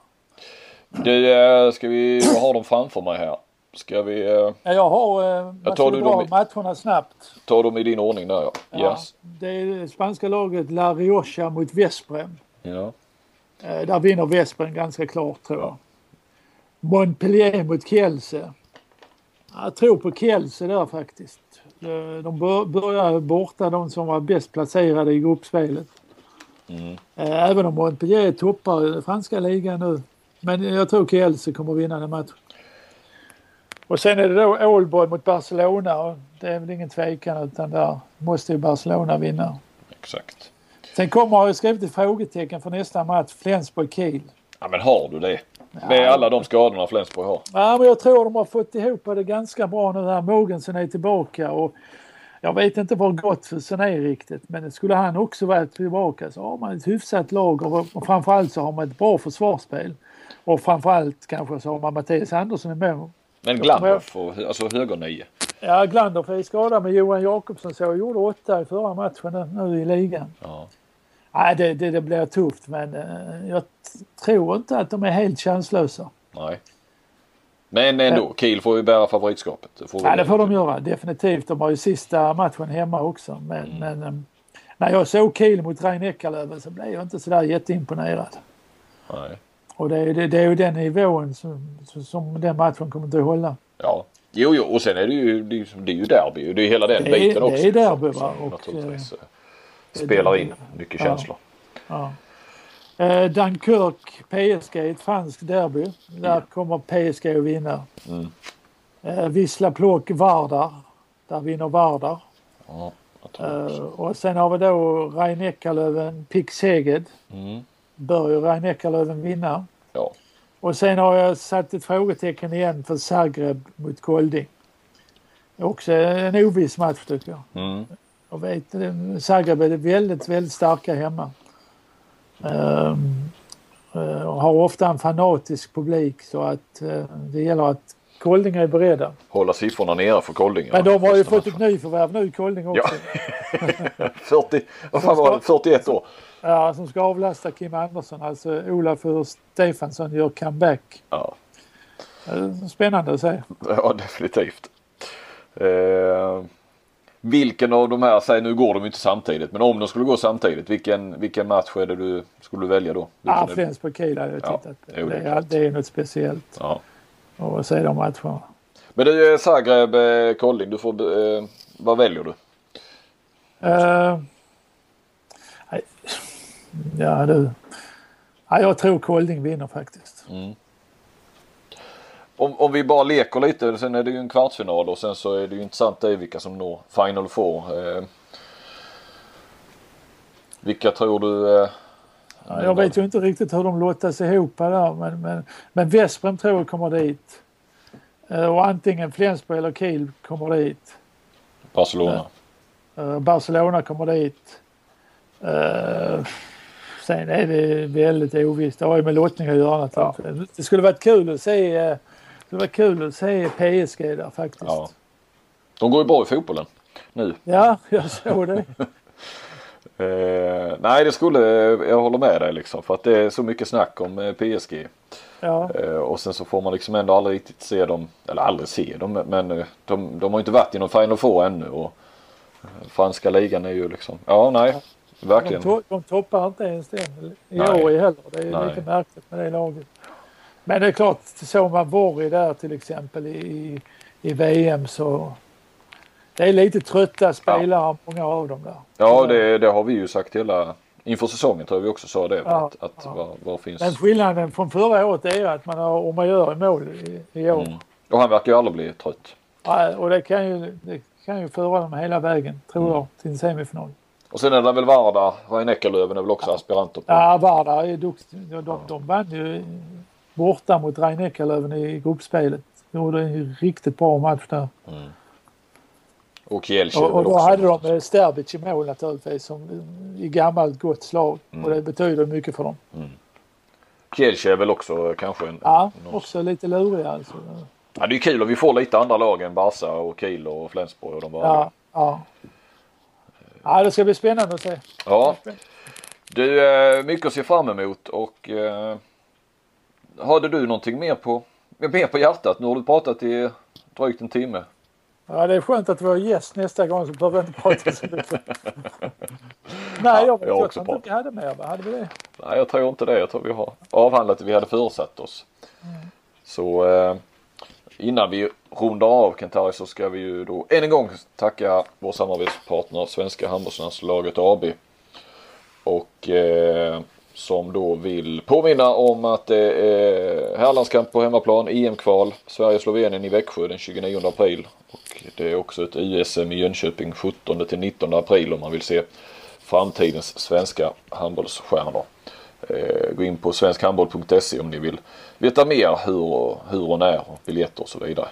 Vad har de framför mig här? Jag har matcherna snabbt. Tar dem i din ordning där, ja. Yes. Det är det spanska laget La Rioja mot Vesprem. Ja. Där vinner Vesprem ganska klart, tror jag. Montpellier mot Kielce. Jag tror på Kielce där faktiskt. De börjar borta de som var bäst placerade i gruppspelet. Även om Montpellier toppar franska ligan nu. Men jag tror Kielce kommer vinna den matchen. Och sen är det då Ålborg mot Barcelona. Och det är väl ingen tvekan utan där måste ju Barcelona vinna. Exakt. Sen har jag skrivit ett frågetecken för nästa match. Flensburg-Kiel. Ja, men har du det? Med alla de skadorna Flensburg har. Ja, men jag tror de har fått ihop det ganska bra nu här. Mogensen är tillbaka och jag vet inte vad gott för sen är riktigt. Men skulle han också vara tillbaka så har man ett hyfsat lag och framförallt så har man ett bra försvarsspel. Och framförallt kanske så har man Mattias Andersson i mål. Men Glandorf, alltså höger 9. Ja, Glandorf är skadad med Johan Jakobsson så jag gjorde 8 i förra matchen nu i ligan. Ja. Nej, det blir tufft men jag tror inte att de är helt chanslösa. Nej. Men ändå, Kiel får ju bära favoritskapet. Det får de göra, definitivt. De har ju sista matchen hemma också. Men när jag såg Kiel mot Rhein-Neckarlöven så blev jag inte sådär jätteimponerad. Nej. Och det är ju den nivån som den matchen kommer att hålla. Ja, jo, och sen är det ju derby. Det är hela den biten också. Det är derby, va? Och naturligtvis spelar in mycket känslor. Ja. Dunkirk, PSG, ett franskt derby. Där kommer PSG att vinna. Wisla Plock, Vardar. Där vinner Vardar. Ja, och sen har vi då Rhein-Neckarlöven, Pick Szeged. Bör ju Rhein-Neckarlöven vinna. Ja. Och sen har jag satt ett frågetecken igen för Zagreb mot Kolding. Också en oviss match tycker jag. Jag vet, Zagreb är väldigt, väldigt starka hemma. Och har ofta en fanatisk publik så att det gäller att Kolding är beredda. Hålla siffrorna nere för Kolding. Men de har ju fått ett nyförvärv nu, Kolding också. Ja. 41 år. Ja, som ska avlasta Kim Andersson. Alltså Olaf Stefansson gör comeback. Ja. Spännande att se. Ja, definitivt. Vilken av de här, säg nu går de inte samtidigt, men om de skulle gå samtidigt, vilken match är det du skulle välja då? Ja, Flensburg-Kiel hade jag tittat på. Det är något speciellt. Ja. Och se de matcherna. Men det är Zagreb, Kolding, du får, vad väljer du? Jag tror Kolding vinner faktiskt. Om vi bara leker lite, sen är det ju en kvartsfinal och sen så är det ju intressant det är vilka som når Final Four. Vilka tror du? Jag vet ju inte riktigt hur de lottas ihop där, men Vesprem tror jag kommer dit. Och antingen Flensburg eller Kiel kommer dit. Barcelona. Barcelona kommer dit. Sen är det väldigt ovisst. Det har ju med lottning att göra. Ja. Det skulle varit kul att se PSG där faktiskt. Ja. De går ju bra i fotbollen nu. Ja, jag såg det. Nej, jag håller med dig liksom. För att det är så mycket snack om PSG. Ja. Och sen så får man liksom ändå aldrig riktigt se dem. Eller aldrig se dem. Men de har inte varit i någon Final Four ännu. Och franska ligan är ju liksom. Ja, nej. Verkligen. De toppar inte ens den i år heller. Det är lite märkligt med det laget. Men det är klart, så man Borg där till exempel i VM så det är lite trötta spelare, många av dem där. Ja, det har vi ju sagt hela inför säsongen tror jag vi också sa det. Vad finns... Men skillnaden från förra året är ju att man har om man gör i mål i år. Och han verkar ju aldrig bli trött. Ja, och det kan ju föra dem hela vägen, tror jag, till en semifinal. Och sen är det väl Vardar, Rhein-Neckarlöven är väl också aspiranter på. Ja, Vardar är duktig. De vann ju borta mot Rhein-Neckarlöven i gruppspelet. Det var en riktigt bra match där. Och Kielce och då hade de Sterbic i mål naturligtvis som i gammalt gott slag. Och det betyder mycket för dem. Kielce är väl också kanske en... Ja, också lite lurig alltså. Ja, det är kul om vi får lite andra lag än Barca och Kiel och Flensburg och de var. Ja, det ska bli spännande att se. Ja. Du, mycket att se fram emot och hade du någonting mer på hjärtat? Nu har du pratat i drygt en timme. Ja, det är skönt att vi har gäst nästa gång så behöver vi inte prata så mycket. Nej, jag tror inte vi hade mer. Hade vi det? Nej, jag tror inte det. Jag tror vi har avhandlat det vi hade förutsatt oss. Så innan vi rundar av Kentari så ska vi ju då än en gång tacka vår samarbetspartner Svenska handbollslandslaget AB. Och som då vill påminna om att det är herrlandskamp på hemmaplan, EM-kval, Sverige-Slovenien i Växjö den 29 april. Och det är också ett USM i Jönköping 17 till 19 april om man vill se framtidens svenska handbollsstjärnor. Gå in på svenskhandboll.se om ni vill veta mer hur och när och biljetter och så vidare.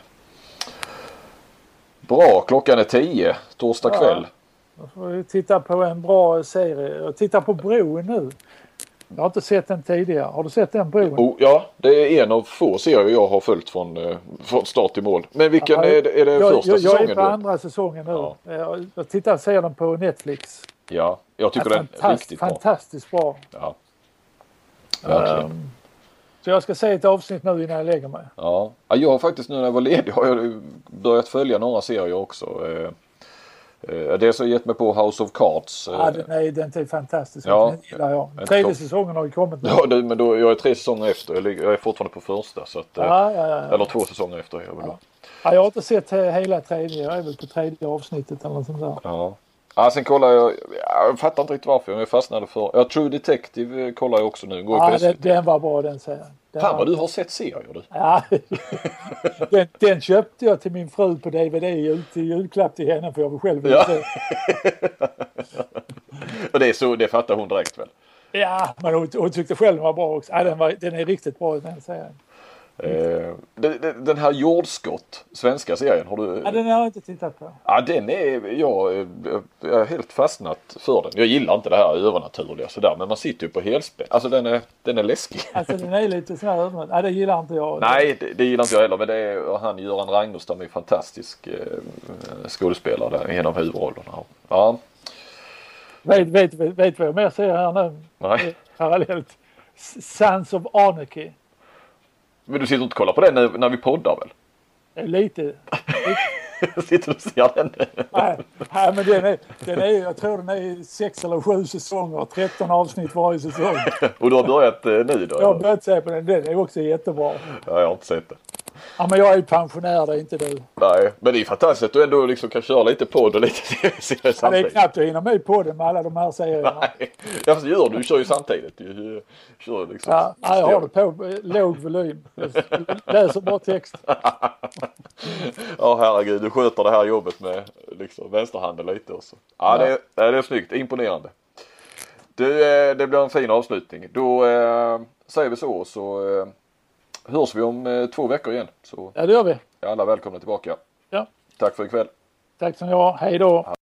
Bra, klockan är 10 torsdag kväll. Då får vi titta på en bra serie. Jag tittar på Bron nu. Jag har inte sett den tidigare. Har du sett den Bron? Ja, det är en av få serier jag har följt från start till mål. Men vilken är det första säsongen? Jag är på andra säsongen nu. Ja. Jag ser den på Netflix. Ja, jag tycker den är riktigt bra. Fantastiskt bra. Ja, verkligen. Så jag ska se ett avsnitt nu innan jag lägger mig. Ja, jag har faktiskt nu när jag var ledig har jag börjat följa några serier också. Det har gett mig på House of Cards. Ja, den är fantastisk. Ja, den gillar jag. Tredje säsongen har ju kommit nu. Ja, men då, jag är 3 säsonger efter. Jag är fortfarande på första. Så att, eller 2 säsonger efter. Jag har inte sett hela tredje. Jag är väl på tredje avsnittet eller något sånt där. Ja. Ja, sen kollar jag fattar inte riktigt varför jag fastnade för. Ja, True Detective kollar jag också nu. Går Ja, den var bra den serien. Fan vad du har sett serier du. Ja, den köpte jag till min fru på DVD i julklapp till henne för jag var själv ja. Och det är så, det fattar hon direkt väl? Ja, men hon tyckte själv den var bra också. Ja, den är riktigt bra den serien. Den här Jordskott, svenska serien, har du? Ja, den har jag inte tittat på. Ja, den är, jag är helt fastnat för den. Jag gillar inte det här övernaturliga sådär, men man sitter ju på helspänn. Alltså den är läskig. Alltså den är lite sån här övernaturlig. Ja, det gillar inte jag. Nej, det gillar inte jag heller, men det är han Göran Ragnarstam är fantastisk skådespelare där genom huvudrollerna. Ja. Vet vad jag mer ser här nu? Nej. Parallellt. Sons of Anarchy. Men du sitter inte och kollar på den när vi poddar väl? Lite. Sitter du och ser den? Nej, men den är jag tror den är 6 eller 7 säsonger, 13 avsnitt varje säsong. Och du har börjat nu då? Jag har börjat se på den är också jättebra. Ja, jag har inte sett det. Ja, men jag är pensionär, det är inte du. Nej, men det är fantastiskt att du ändå liksom kan köra lite podd och lite tv-serier samtidigt. Ja, det är knappt att hinna med podden med alla de här serierna. Nej, ja, fast du kör ju samtidigt. Du kör liksom. Ja, jag har det på låg volym. Läser bara text. Ja, herregud, du sköter det här jobbet med liksom vänsterhanden lite också. Ja, det är snyggt, imponerande. Det blir en fin avslutning. Då säger vi så hörs vi om 2 veckor igen. Så ja, det gör vi. är alla välkomna tillbaka. Ja. Tack för ikväll. Tack så mycket. Hej då.